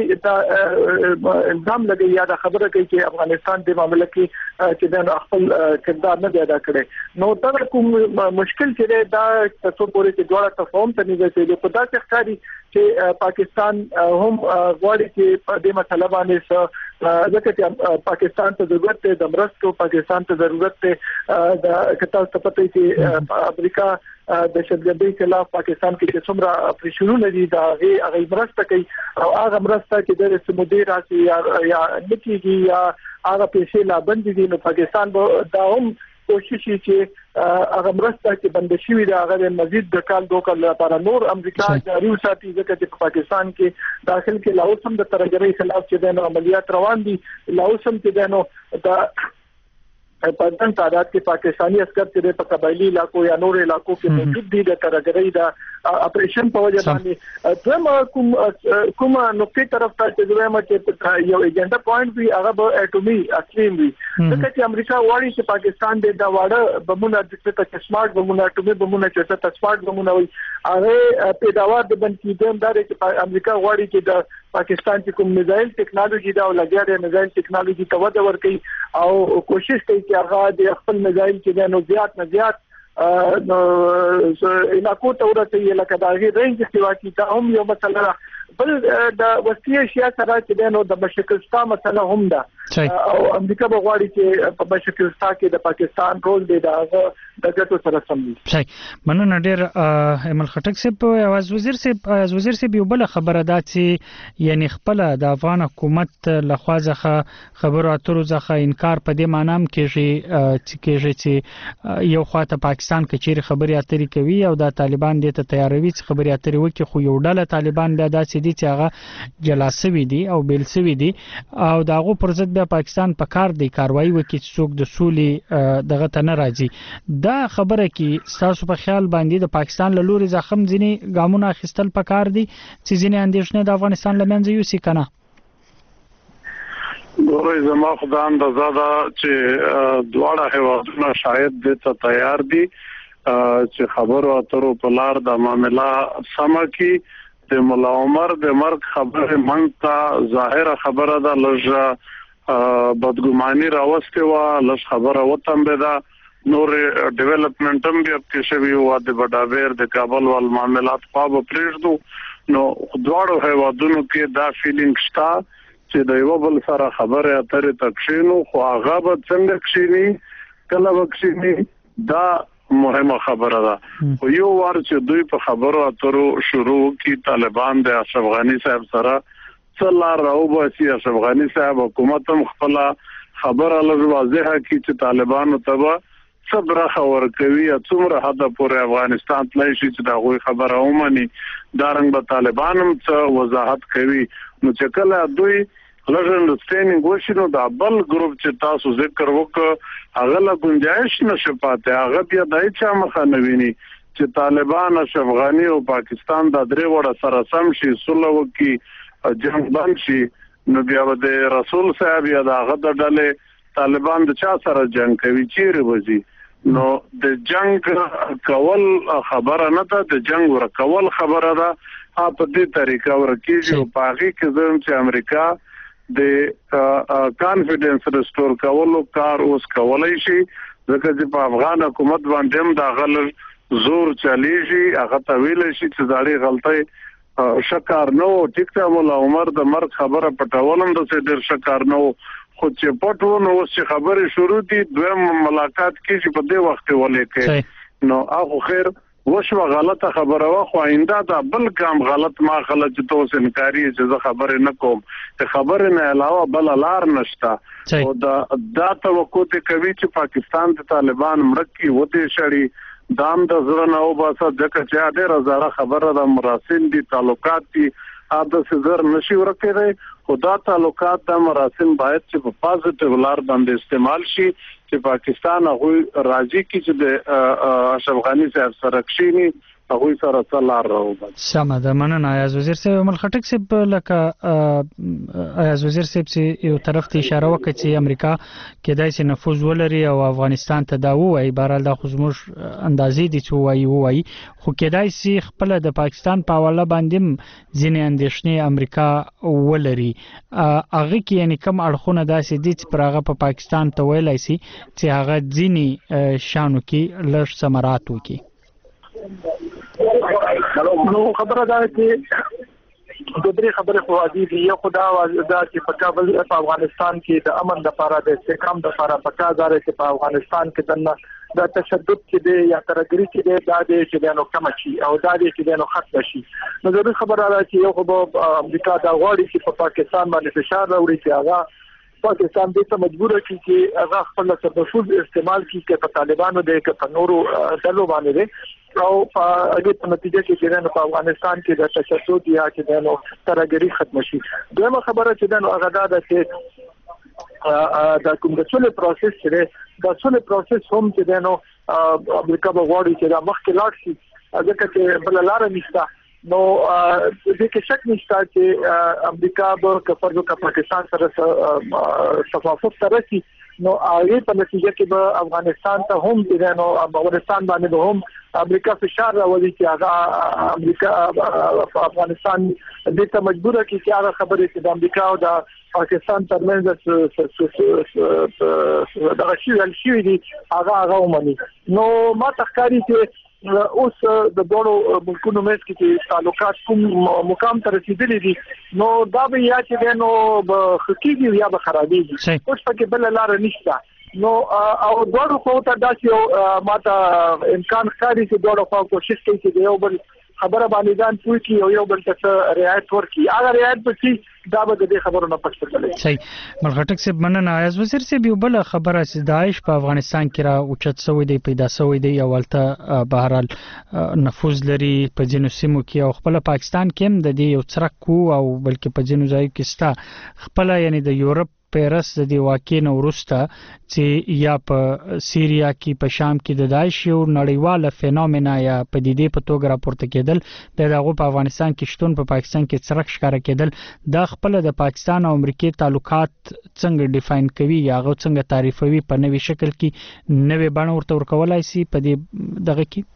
الزام لګي یا د خبره کوي چې افغانستان د معاملې کې چې د خپل کردار نه ادا کړي. نو دا کوم مشکل چې دا تاسو پورې چې دوه تفاهم ته نه ځي په داسې ښکاري چې پاکستان هم غواړي چې په دې مسله باندې ځکه چې پاکستان ته ضرورت دی د مرستو، پاکستان ته ضرورت دی د کتاب ستپتې چې امریکا د شدګردۍ خلاف پاکستان کې چې څومره اپریشنونه دي دا هغه مرسته کوي او هغه مرسته چې د سمودي راسي یا نکیږي یا هغه پیسې لا بند دي. نو پاکستان دا هم کوشش چې هغه مرسته چې بند شي دا هغه مزید د کال دوه کال لپاره نور امریکا جاري وساتي ځکه چې پاکستان کې داخل کې لاوس هم د ترګرۍ خلاف چې د عملیات روان دي. لاوس هم چې د پردن تعداد کې پاکستانی عسكر چې په قبایلی علاقو یا نور علاقو کې موجود دي د ترګرۍ د اپریشن په وجه باندې دوی کوم نقطې طرف ته چې دوی یو ایجنډا پوینټ وی هغه به اټومي اقلیم وي. ځکه چې امریکا غواړي چې پاکستان د واړه بمونه د سمارټ بمونه اټومي بمونه چې د سمارټ بمونه وي هغه پیداوار د بند کیدم دا چې امریکا غواړي چې د پاکستان چې کوم میزایل ټیکنالوژي دا ولګیا د میزایل ټیکنالوژي ته وده ورکړي او کوشش کوي چې هغه د خپل میزایل چې نو زیات علاقو ته ورته لکه دا غي رینج سیوا کی ته هم یو مسله بل د وسیله شیا سره چې نو د مشکلستا مسله هم ده او امریکا بغواړي چې په مشکلستا کې د پاکستان رول دی دا د ګټو سره سم دي. صحیح مننه ډیر ایمل خټک صاحب. اواز وزیر صاحب یو بل خبره ده چې یعنی خپل د افغان حکومت لخوازه خبرو اترو ځخه انکار په دې معنی هم کېږي چې یو خواته پاکستان کچېری خبري اترې کوي او د طالبان د تیاروي چې خبري اترې وکي خو یو ډله طالبان بیا داسې دي چې هغه جلاسوي دي او بیلسوي دي او داغه پر ضد بیا پاکستان په کار دی کاروایی وکي چې څوک د سولې دغه ته نه راځي. دا خبره کې تاسو په خیال باندې د پاکستان له لوري زخم ځینی ګامونه اخیستل پکار دي چې ځینی اندېښنې د افغانستان لمنځه یوسي کنه؟ ګورې زما خدای اندازه چې دواړه هیوادونه شاید د ته تیار دي چې خبرو اترو په لار د معاملې سم کی د مولا عمر د مرګ خبره مونږه ظاهره خبره ده لږه بدګماني راوسته وا لږ خبره وتم ده نور ډیولپمنٹ هم به کې شوی و د بډاویر د کابل ول معاملات په پریږدو. نو دواړو هیوادونو کې دا فیلینګ شتا چې د یو بل سره خبره اترې تکشینو خو هغه به څنګه کشینی کله وکشینی دا مهمه خبره ده. خو یو وار چې دوی په خبرو اترو شروع کی طالبان د اشرف غنی صاحب سره څلار راوباسي. اشرف غنی صاحب حکومت هم خپل خبره لږ واضحه کی چې طالبانو ته صبر خبر کوي څومره حد پورې افغانستان تلای شي چې دا غوي خبره ومني. دا رنګ به طالبان هم څه وضاحت کوي. نو چې کله دوی لږ انډرستینډینګ وشي نو دا بل ګروپ چې تاسو ذکر وکړ هغه لا گنجائش نشي پاتې. هغه بیا دای چا مخه نه ویني چې طالبان اشرف غنی او پاکستان دا درې وړه سره سم شي صلح وکړي جنگ بند شي نو بیا د رسول صاحب یا د هغه د ډلې طالبان د چا سره جنگ کوي چیرې وځي. نو د جنگ کول خبره نه ده د جنگ ورکول خبره ده. په دې طریقه ورکیږي او په هغه کې زم چې امریکا د کانفیډنس ريستور کولو کار اوس کولای شي ځکه چې په افغان حکومت باندې هم دا غل زور چلیږي. هغه ته ویل شي چې داړي غلطي شکار نو ټیک ته مولا عمر د مرګ خبره پټولم د څه ډیر شکار نو خو چې پټو نو اوس چې خبرې شروع دي دویم ملاقات کې چې په دې وخت ولې کې نو هغه خیر وشو غلطه خبره وا خو آینده دا بل کام غلط ما غلط چې توس انکاری چې خبرې نه کوم ته خبرې نه علاوه بل لار نشتا. او دا توقع ته کوي چې پاکستان د طالبان مړکی وته شړي دام د زړه نه او باسه ځکه چې ډېر زړه خبره د مراسم دي تعلقات دي اده سزر نشي ورکړي. خدا تعلقات د مراسم باید چې په پازیټیو لار باندې استعمال شي چې پاکستان هغه راځي چې د اشرف غنی صاحب سره کښینی هغه سره څلار راو. سم ده مننه ایاز وزیر صاحب. مل خټک صاحب لکه ایاز وزیر صاحب چې یو طرف ته اشاره وکړي چې امریکا کېدای شي نفوذ ولري او افغانستان ته دا وایي بهرحال د خصوص اندازې دي چې وایي خو کېدای شي خپل د پاکستان په حواله باندې ځینې اندېښنې امریکا ولري. هغه کې یعنی کوم اړخونه داسې دي چې پر هغه په پاکستان ته ویلای شي چې هغه ځینې شانو کې لږ ثمرات وکړي. نو خبره ده چې د درې خبرې خو عادي دي. یو خدا دا چې په کابل په افغانستان کې د امن لپاره د استحکام لپاره په کار چې په افغانستان کې دنه د تشدد کې دی یا ترګری کې دی دا د چې نو کم شي او دا د چې نو ختم شي. نو ضروري خبره ده چې یو خو امریکا دا غواړي چې په پاکستان باندې فشار راوړي چې هغه پاکستان دې ته مجبور کړي چې هغه خپل تدخل استعمال کړي چې په طالبانو د نورو ډلو باندې او په دې په نتیجه کې چې په افغانستان کې د تشدد یا چې نو ترګری ختم شي. دویمه خبره چې نو هغه دا چې دا کوم د څلې پروسس چې دا څلې پروسس هم چې نو امریکا غواړي چې دا مخکې لاړ شي ځکه چې بل لار نشته. نو دې کې شک نشته چې امریکا به کفر د پاکستان سره تفاهم سره شي نو هغه په نتیجه کې به افغانستان ته هم دي نو افغانستان باندې هم امریکا فشار راوړي چې هغه امریکا افغانستان دې ته مجبور کړي چې هغه خبرې چې د امریکا او د پاکستان ترمنځ د غشي دي هغه ومني. نو ما تخکاری چې اوس د دوړو ملکونو مېس کې تعلقات کوم مقام ته رسیدلي دي نو دا به یا چې نو خکېږي یا به خرابېږي. اوس پکې بل لار نشته. نو او دوړو خو ته داسې ماته امکان ښکاري چې دوړو خو کوشش کوي چې یو بل خبره باندې ځان پوي کی او یو بل څه رعایت ورکړي. هغه رعایت پکې دا به د دې خبرو نه پټ کړي. صحیح. ملغټک صاحب مننه. ایاز وزیر صاحب یو بل خبره چې داعش په افغانستان کې را اوچت شوی دی پیدا شوی دی او ولته بهرحال نفوذ لري په ځینو سیمو کې او خپل پاکستان کې هم د دې یو څرک کو او بلکې په ځینو ځایو کې ستا خپل یعنی د یورپ پیرس د دی واقع نو ورسته چې یا په سیریا کې په شام کې د داعش یو نړیواله فینومنا یا پدیدې په توګه راپورته کېدل د دغه په افغانستان کې شتون په پاکستان کې څرک ښکاره کېدل د خپل د پاکستان او امریکای تعلقات څنګه ډیفاین کوي یا غو څنګه تعریفوي په نوې شکل کې نوې بڼه ورته ورکولای شي په دې دغه کې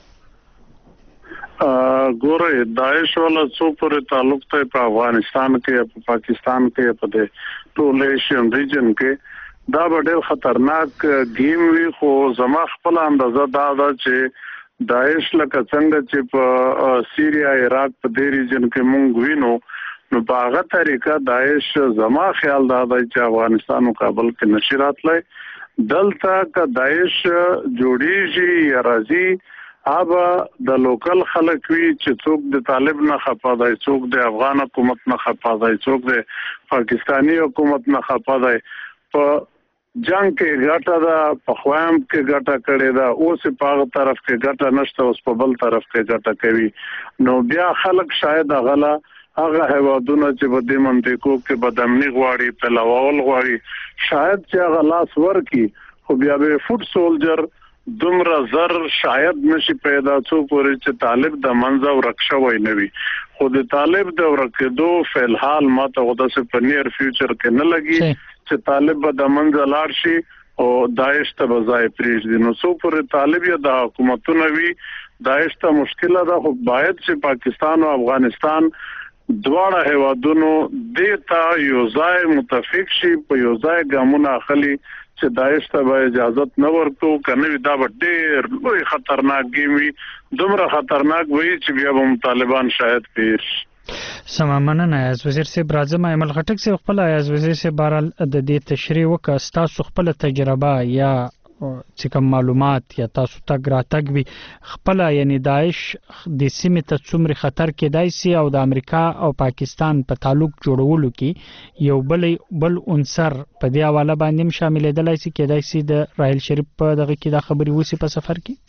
ګوره داعش ولا څو پورې تعلق ته په افغانستان کې په پاکستان کې په دې ټول ایشین ریجن کې دا ډېر خطرناک گیم وی خو زما خپل اندازه دا چې داعش لکه څنګه چې په سیریا عراق په دې ریجن کې مونږ وینو نو په هغه طریقه داعش زما خیال دا دی چې افغانستان او کابل کې نشي راتلای دلته که داعش جوړیږي یا راځي هغه د لوکل خلک وی چې څوک د طالب نه خپه دی، څوک د افغان حکومت نه خپه دی، څوک د پاکستانی حکومت نه خپه دی. په جنگ کې ګټه ده، په خوایم کې ګټه کړې ده، اوس په هغه طرف کې ګټه نشته، اوس په بل طرف کې ګټه کوي. نو بیا خلک شاید غلا هغه هوادونه چې په دې منطقو کې بدامني غواړي، په لوول غواړي، شاید چې هغه لاس ورکی، خو بیا به فوټ سولجر دومره زر شاید نشي پیدا څو پورې چې طالب د منځه ورکشه وای نه وي. خو د طالب د ورکېدو فلحال ماته غوډه سه په نیر فیوچر کې نه لګي چې طالب به د منځه لاړ شي او داعش ته بځای پریږدي. نو څو پورې طالب یا د حکومتونو وي داعش ته مشکله ده، خو باید چې پاکستان او افغانستان دواړه هیوادونو دیتا یو ځای متفق شي، په یو ځای ګامونه اخلي چې داعش ته به اجازه نه ورکو. کنه دا به ډېر لوی خطرناک گیم وي، دومره خطرناک وي چې بیا به طالبان شاید پیش. سمامنه ایاز وزیر صاحب راځم ایمل خټک صاحب خپل ایاز وزیر صاحب بهرحال د دې تشریح وکړه، تاسو خپل تجربه یا چې کوم معلومات یا تاسو تګ راتګ وي خپل یعنی داعش د سیمې ته څومره خطر کېدای سي او د امریکا او پاکستان په تعلق جوړولو کې یو بل عنصر په دې حواله باندې شاملېدلای سي، کېدای سي د راحیل شریف په دغه کې دا خبري وسی په سفر کې.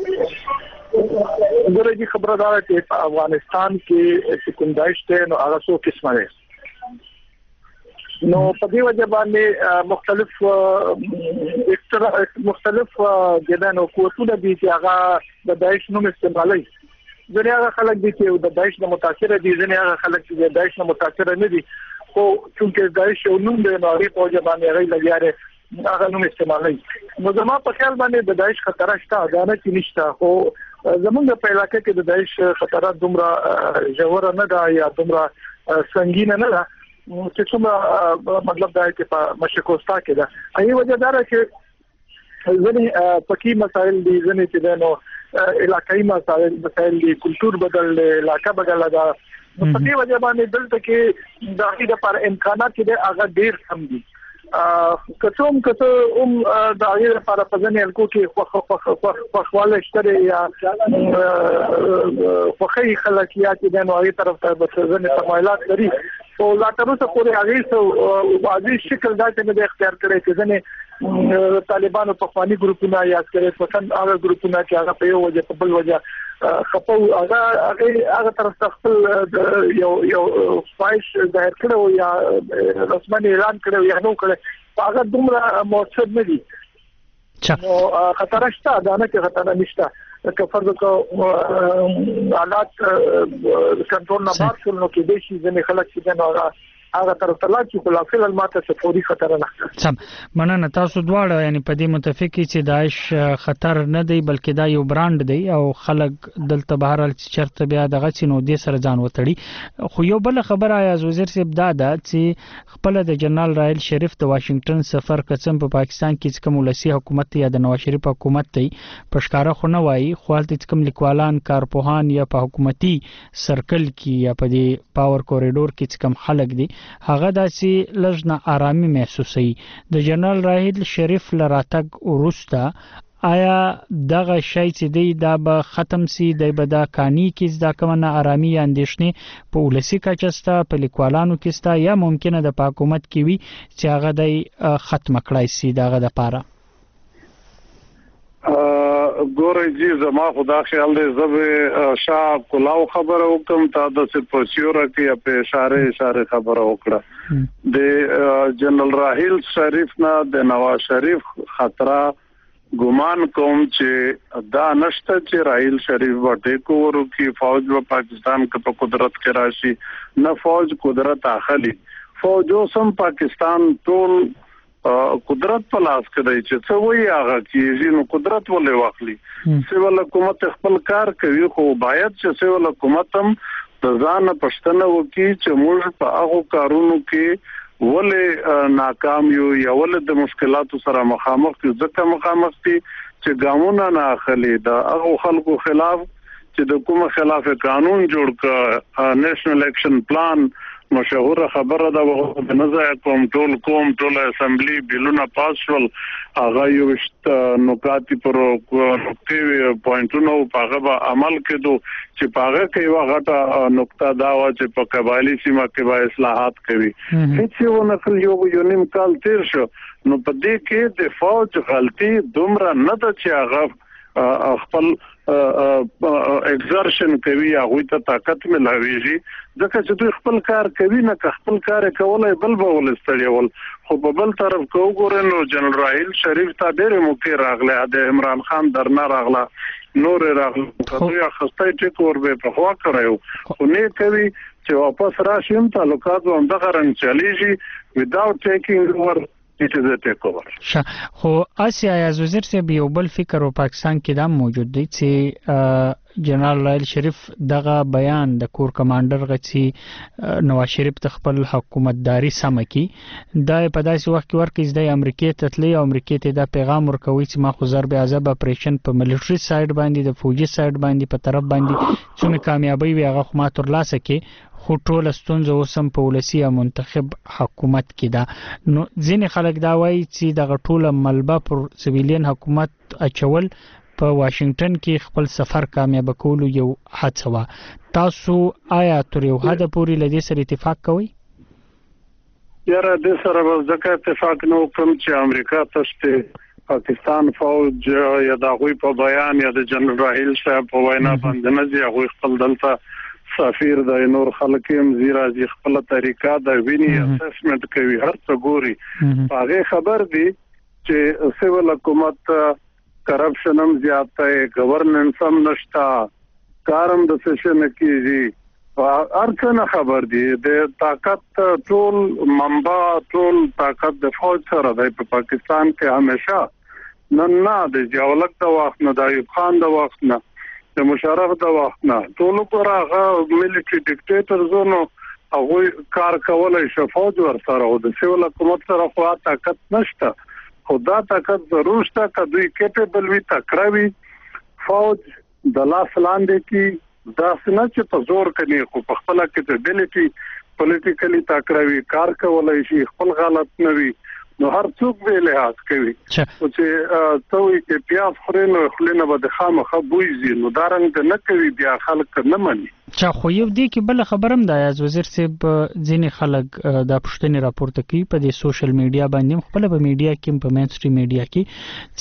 ګورې خبره دا چې په افغانستان کې کوم داعش ته نو هغه څو قسمه ده. نو په دې وجه باندې مختلف جدانو قوتونه دي چې هغه د داعش نوم استعمالوي. ځینې هغه خلک دي چې د داعش نه متاثر دي، ځینې هغه خلک چې د داعش نه متاثر نه دي، خو چونکه داعش یو نوم دی نو هغه په وجه باندې هغه لګیاره هغه نوم استعمالوي. نو زما په خیال باندې د داعش خطر شته، دا نه چې نشته، خو زمونږ په علاقې کې د داعش خطرات دومره ژور نه ده یا دومره سنگین نه ده چې څومره مطلب دا چې په مشکوستا کې ده. ای وجه دا چې ځنې پکی مسائل دي، ځنې چې نو علاقائی مسائل دي، کلچر بدل دی، علاقہ بدل ده. په دې وجه باندې دلته کې د هغې لپاره امکانات چې دی هغه ډېر کم دي. که د هغې لپاره په ځینې حلقو کې خوښوالی شته یا خوښۍ خلک یا چې دی نو هغې طرف ته ځینې تمایلات لري، او لا تر اوسه پورې هغې واضح شکل دا چې نه دی اختیار کړی چې ځینې طالبانو پخواني ګروپونه یا عسکري پسند هغه ګروپونه چې هغه په یو وجه په بل وجه خپه هغه طرف ته خپل یو خواهش ظاهر کړی یا رسمي اعلان کړی یا نو کړی، هغه دومره مؤثر نه دي. نو خطر شته، دا نه چې خطر نشته. که فرض وکړو حالات کنټرول نه بار شول نو کې د شي ځنې خلک چې نو هغه طرف ته لاړ چې په فعل ماته څه فوري خطر نه. سم مننه تاسو دواړه یعنی په دې متفقی چې داعش خطر نه دی بلکې دا یو برانډ دی او خلک دلته بهرال چرته بیا دغه سينو دې سره ځان وتړي. خو یو بل خبره آیا وزیر صاحب دا ده چې خپل د جنرال راحیل شریف د واشنگټن سفر قسم په پاکستان کې کوم ولسی حکومت یا د نواز شریف حکومت ته پښکارا خو نه وایي، خو هلته کوم لیکوالان کارپوهان یا په حکومتي سرکل کې یا په دې پاور کوریډور کې کوم خلک دي هغه داسې لږ نه آرامي محسوسوي. د جنرال راحیل شریف لراتګ وروسته آیا دغه شی چې دی دا به ختم سي، دی به دا کانی کې دا کوم نه آرامي یا اندېښنې په ولسی کچه ستا په لیکوالانو کې ستا یا ممکنه د حکومت کې وي چې هغه دی ختم کړای سي دغه د پاره؟ ګورې جی زما خدا خیال دی زبه شاه کلاو خبره وکم تا د سپوسیوره کې په اشاره خبره وکړه. د جنرال راحیل شریف نه د نواز شریف خطر ګمان کوم چې دا نشته چې راحیل شریف ورته کورو کې فوج و پاکستان په قدرت کې راشي، نه فوج قدرت اخلي، فوج سم پاکستان ټول قدرت په لاس کې دی چې څه وایي هغه کیږي. نو قدرت ولې واخلي؟ سیول حکومت خپل کار کوي، خو باید چې سیول حکومت هم د ځان پښتنه وکړي چې موږ په هغه کارونو کې ولې ناکام یو یا ولې د مشکلاتو سره مخامخ یو، ځکه مخامخ دي چې ګامونه نه اخلي د هغه خلکو خلاف چې د کوم خلاف قانون جوړ ک نېشنل اکشن پلان مشهوره خبره ده د نظر ټول اسمبلی بیلونه پاس شول هغه یو نکات پر نقطې پوینټونو په هغه عمل کېدو چې په هغه کې یو غټه نقطه دا و چې په قبایلی سیمه کې به اصلاحات کوي هیڅ یو نقل یو نیم کال تیر شو نو په دې کې د فوج غلطي دومره نه ده چې هغه خپل ایگزرشن کوي هغه ته طاقت ملاويږي ځکه چې دوی خپل کار کوي نه خپل کار کولای بل ولستړیول خو په بل طرف کو ګورنو جنرال راحیل شریف ته ډېر موقع راغله د عمران خان درنا راغله نور راغله دوی خسته ټیک ور به په خوا کړو خو نه کوي چې واپس راشي تعلقات هم دغه رنګ چلیږي without taking over it is a takeover. خو آسیا یاز وزیر صاحب یو بل فکر او پاکستان کې دا موجود دی چې جنرال راحیل شریف دغه بیان د کور کمانډر غچی نواز شریف د خپل حکومتداري سم کی دا په داسې وخت کې ورکې د امریکای ته تللی او امریکای ته دا پیغام ورکوي چې ما خو ضرب عذاب اپریشن په ملټری سایډ باندې د فوجي سایډ باندې په طرف باندې څومره کامیابی وي هغه خو ما تر لاسه کې خو ټول ستونزه اوسم په ولسی منتخب حکومت کې دا نو ځینې خلک دا وایي چې دغه ټول ملبه پر سیویلین حکومت اچول په واشنگټن کې خپل سفر کامیاب کولو یو هڅه و تاسو آیا تر یو حد پورې لدې سره اتفاق کوئ یاره د سره ځکه اتفاق نو کوم چې امریکا تاسو پاکستان فوج یا د غوي په بیان یا د جنرال راحیل صاحب په وینا باندې نه دی غوي خپل دلته سفیر د نور خلک هم زیرا ځي خپل طریقه د ویني اسسمنت کوي هر څه ګوري هغه خبر دی چې سیول حکومت کرپشن هم زیات دی گورننس هم نشتا کارم د سیشن کیږي ارڅنه خبر دی د طاقت ټول منبع ټول طاقت د فوج سره دی په پاکستان کې همیشه نه د جوړلک د وخت نه د ایوب خان د وخت نه د مشرف د وخت نه ټول پر هغه ملټری ډیکټیټر زونو هغه کار کولای شي فوج ور سره او د سیول حکومت سره خو طاقت نشته خدا طاقت ضرور شته کدوې کیپبل وي تکړوي فوج د لاس لاندې کی دا څنګه چې په زور کوي خو په خپل کیپبلیټي پولیټیکلی تکړوي کار کولای شي خپل غلط نه وي نو هر څوک به لحاظ کوي چې توي کې پیاز خورنه خلنه به خامخه بوزي نو دارنګ نه کوي بیا خلک نه مني چا خو یو دی کې بل خبرم د یاز وزیر صاحب ځینې خلک د پښتنې راپورته کوي په د سوشل میډیا باندې خپل په میډیا کې په مین سټریم میډیا کې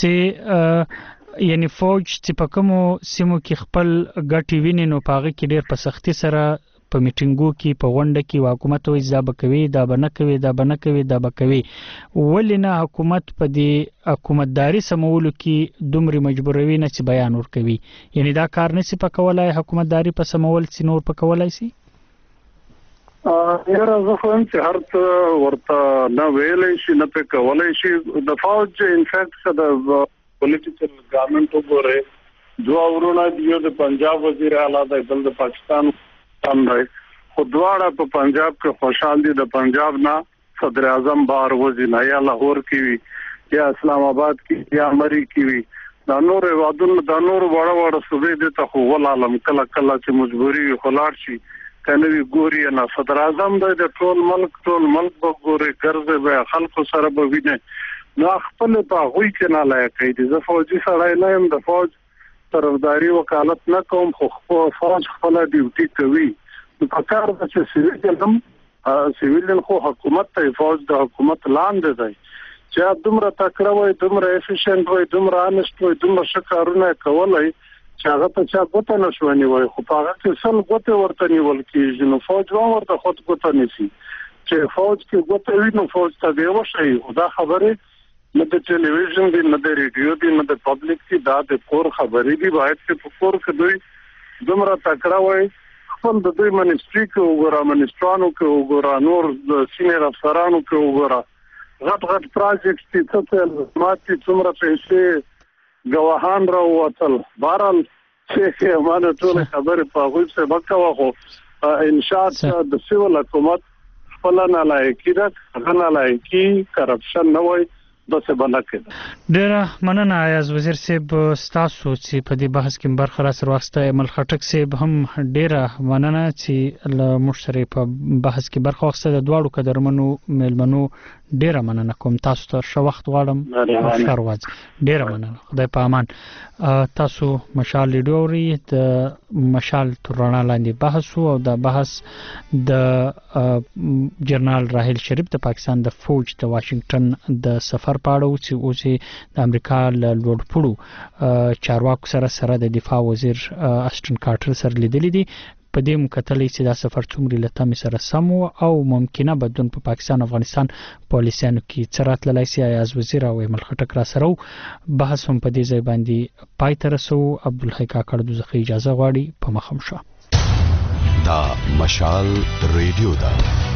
چې یعنی فوج چې په کومو سیمو کې خپل ګټي ویني نو پاغه کې ډېر په سختي سره په میټینګو کې په غونډه کې حکومت وایي ځاب کوي دا بنه کوي دا بکوي ولنه حکومت په دې حکومتداري سمولو کې دومره مجبوروي نه چې بیان ور کوي یعنی دا کار نه سي پکولای حکومتداري په سمول سي نور پکولای سي یاره زه خو هم چې هر څه ورته نه ویلې شي نه پکولای شي د فوج انفیکټ د پولیټیکل ګورنمنت وګوره دوه ورونه دی د پنجاب وزیر اعلی د پاکستان خو دواړه په پنجاب کې خوشحال دي د پنجاب نه صدر اعظم بار وزیر یا لاهور کې وي یا اسلام آباد کې یا مری کې وي دا نور وادون دا نور وړ صوبې دي ته خو ول عالم کله چې مجبوري خلاړ شي کنه وی ګوري نه صدر اعظم د ټول ملک په ګوري ګرځي به خلکو سره به ویني نو خپل په غوي کې نه لایق دي زه فوجي سره نه يم د فوج طرفداري وکالت نه کوم خو فوج خپل ډیوټي کوي نو په کار د سیویلین خو حکومت ته فوج د حکومت لاندې دی چې دومره تکړه وي دومره افیشنټ وي دومره انست وي دومره شکارونه کولای چې هغه ته چا ګوته نشونی وي خو هغه کې سل ګوته ورته نیول کیږي نو فوج ورته خود ګوته نشي چې فوج کې ګوته وي نو فوج ته دی وشي دا خبره نه د ټلویزیون دی نه د ریډیو دی نه د پبلک دی دا د کور خبرې دی باید چې په کور کې دوی دومره تکړه وي خپل د دوی منیسټری کې وګوره منیسټرانو کې وګوره نور د سینیر افسرانو کې وګوره غټ پروجیکټ چې څه ماتي څومره پیسې ګواهان راووتل بهرحال چې مانه ټول خبرې په هغوی څه وکړه خو انشاء د سیول حکومت خپل نه لایقي ده هغه نه لایقي کرپشن نه وای دسه بنکه. ډیره مننه ایاز وزیر صاحب ستاسو چې په دې بحث کې برخه را سره واخسته. مل خټک صاحب هم ډیره مننه چې له مشتری په بحث کې برخه واخسته. د دواړو قدرمنو ملمنو ډیره مننه کوم. تاسو ته ښه وخت غواړم. ښه ورځ. ډیره مننه. خدای په امان. تاسو مشال لیډو اوري. د مشال تر رڼا لاندې بحث او د بحث د جنرال راحیل شریف د پاکستان د فوج د واشنگټن د سفر پاړو چې اوس د امریکا له لوړ چارواکو سره د دفاع وزیر اسټن کارټر سره لیدلې دي. په دې مکتلې چې دا سفر څومره لته سره سم او ممکنه بدلون په پاکستان افغانستان پالیسیانو کې څرات لای سي. ایاز وزیر او مل خټک را سره بحث هم په دې ځای باندې پای ته رسو. عبدالحی کاکړ دوزخه اجازه غواړي. په مخم شه. دا مشال ریډیو دا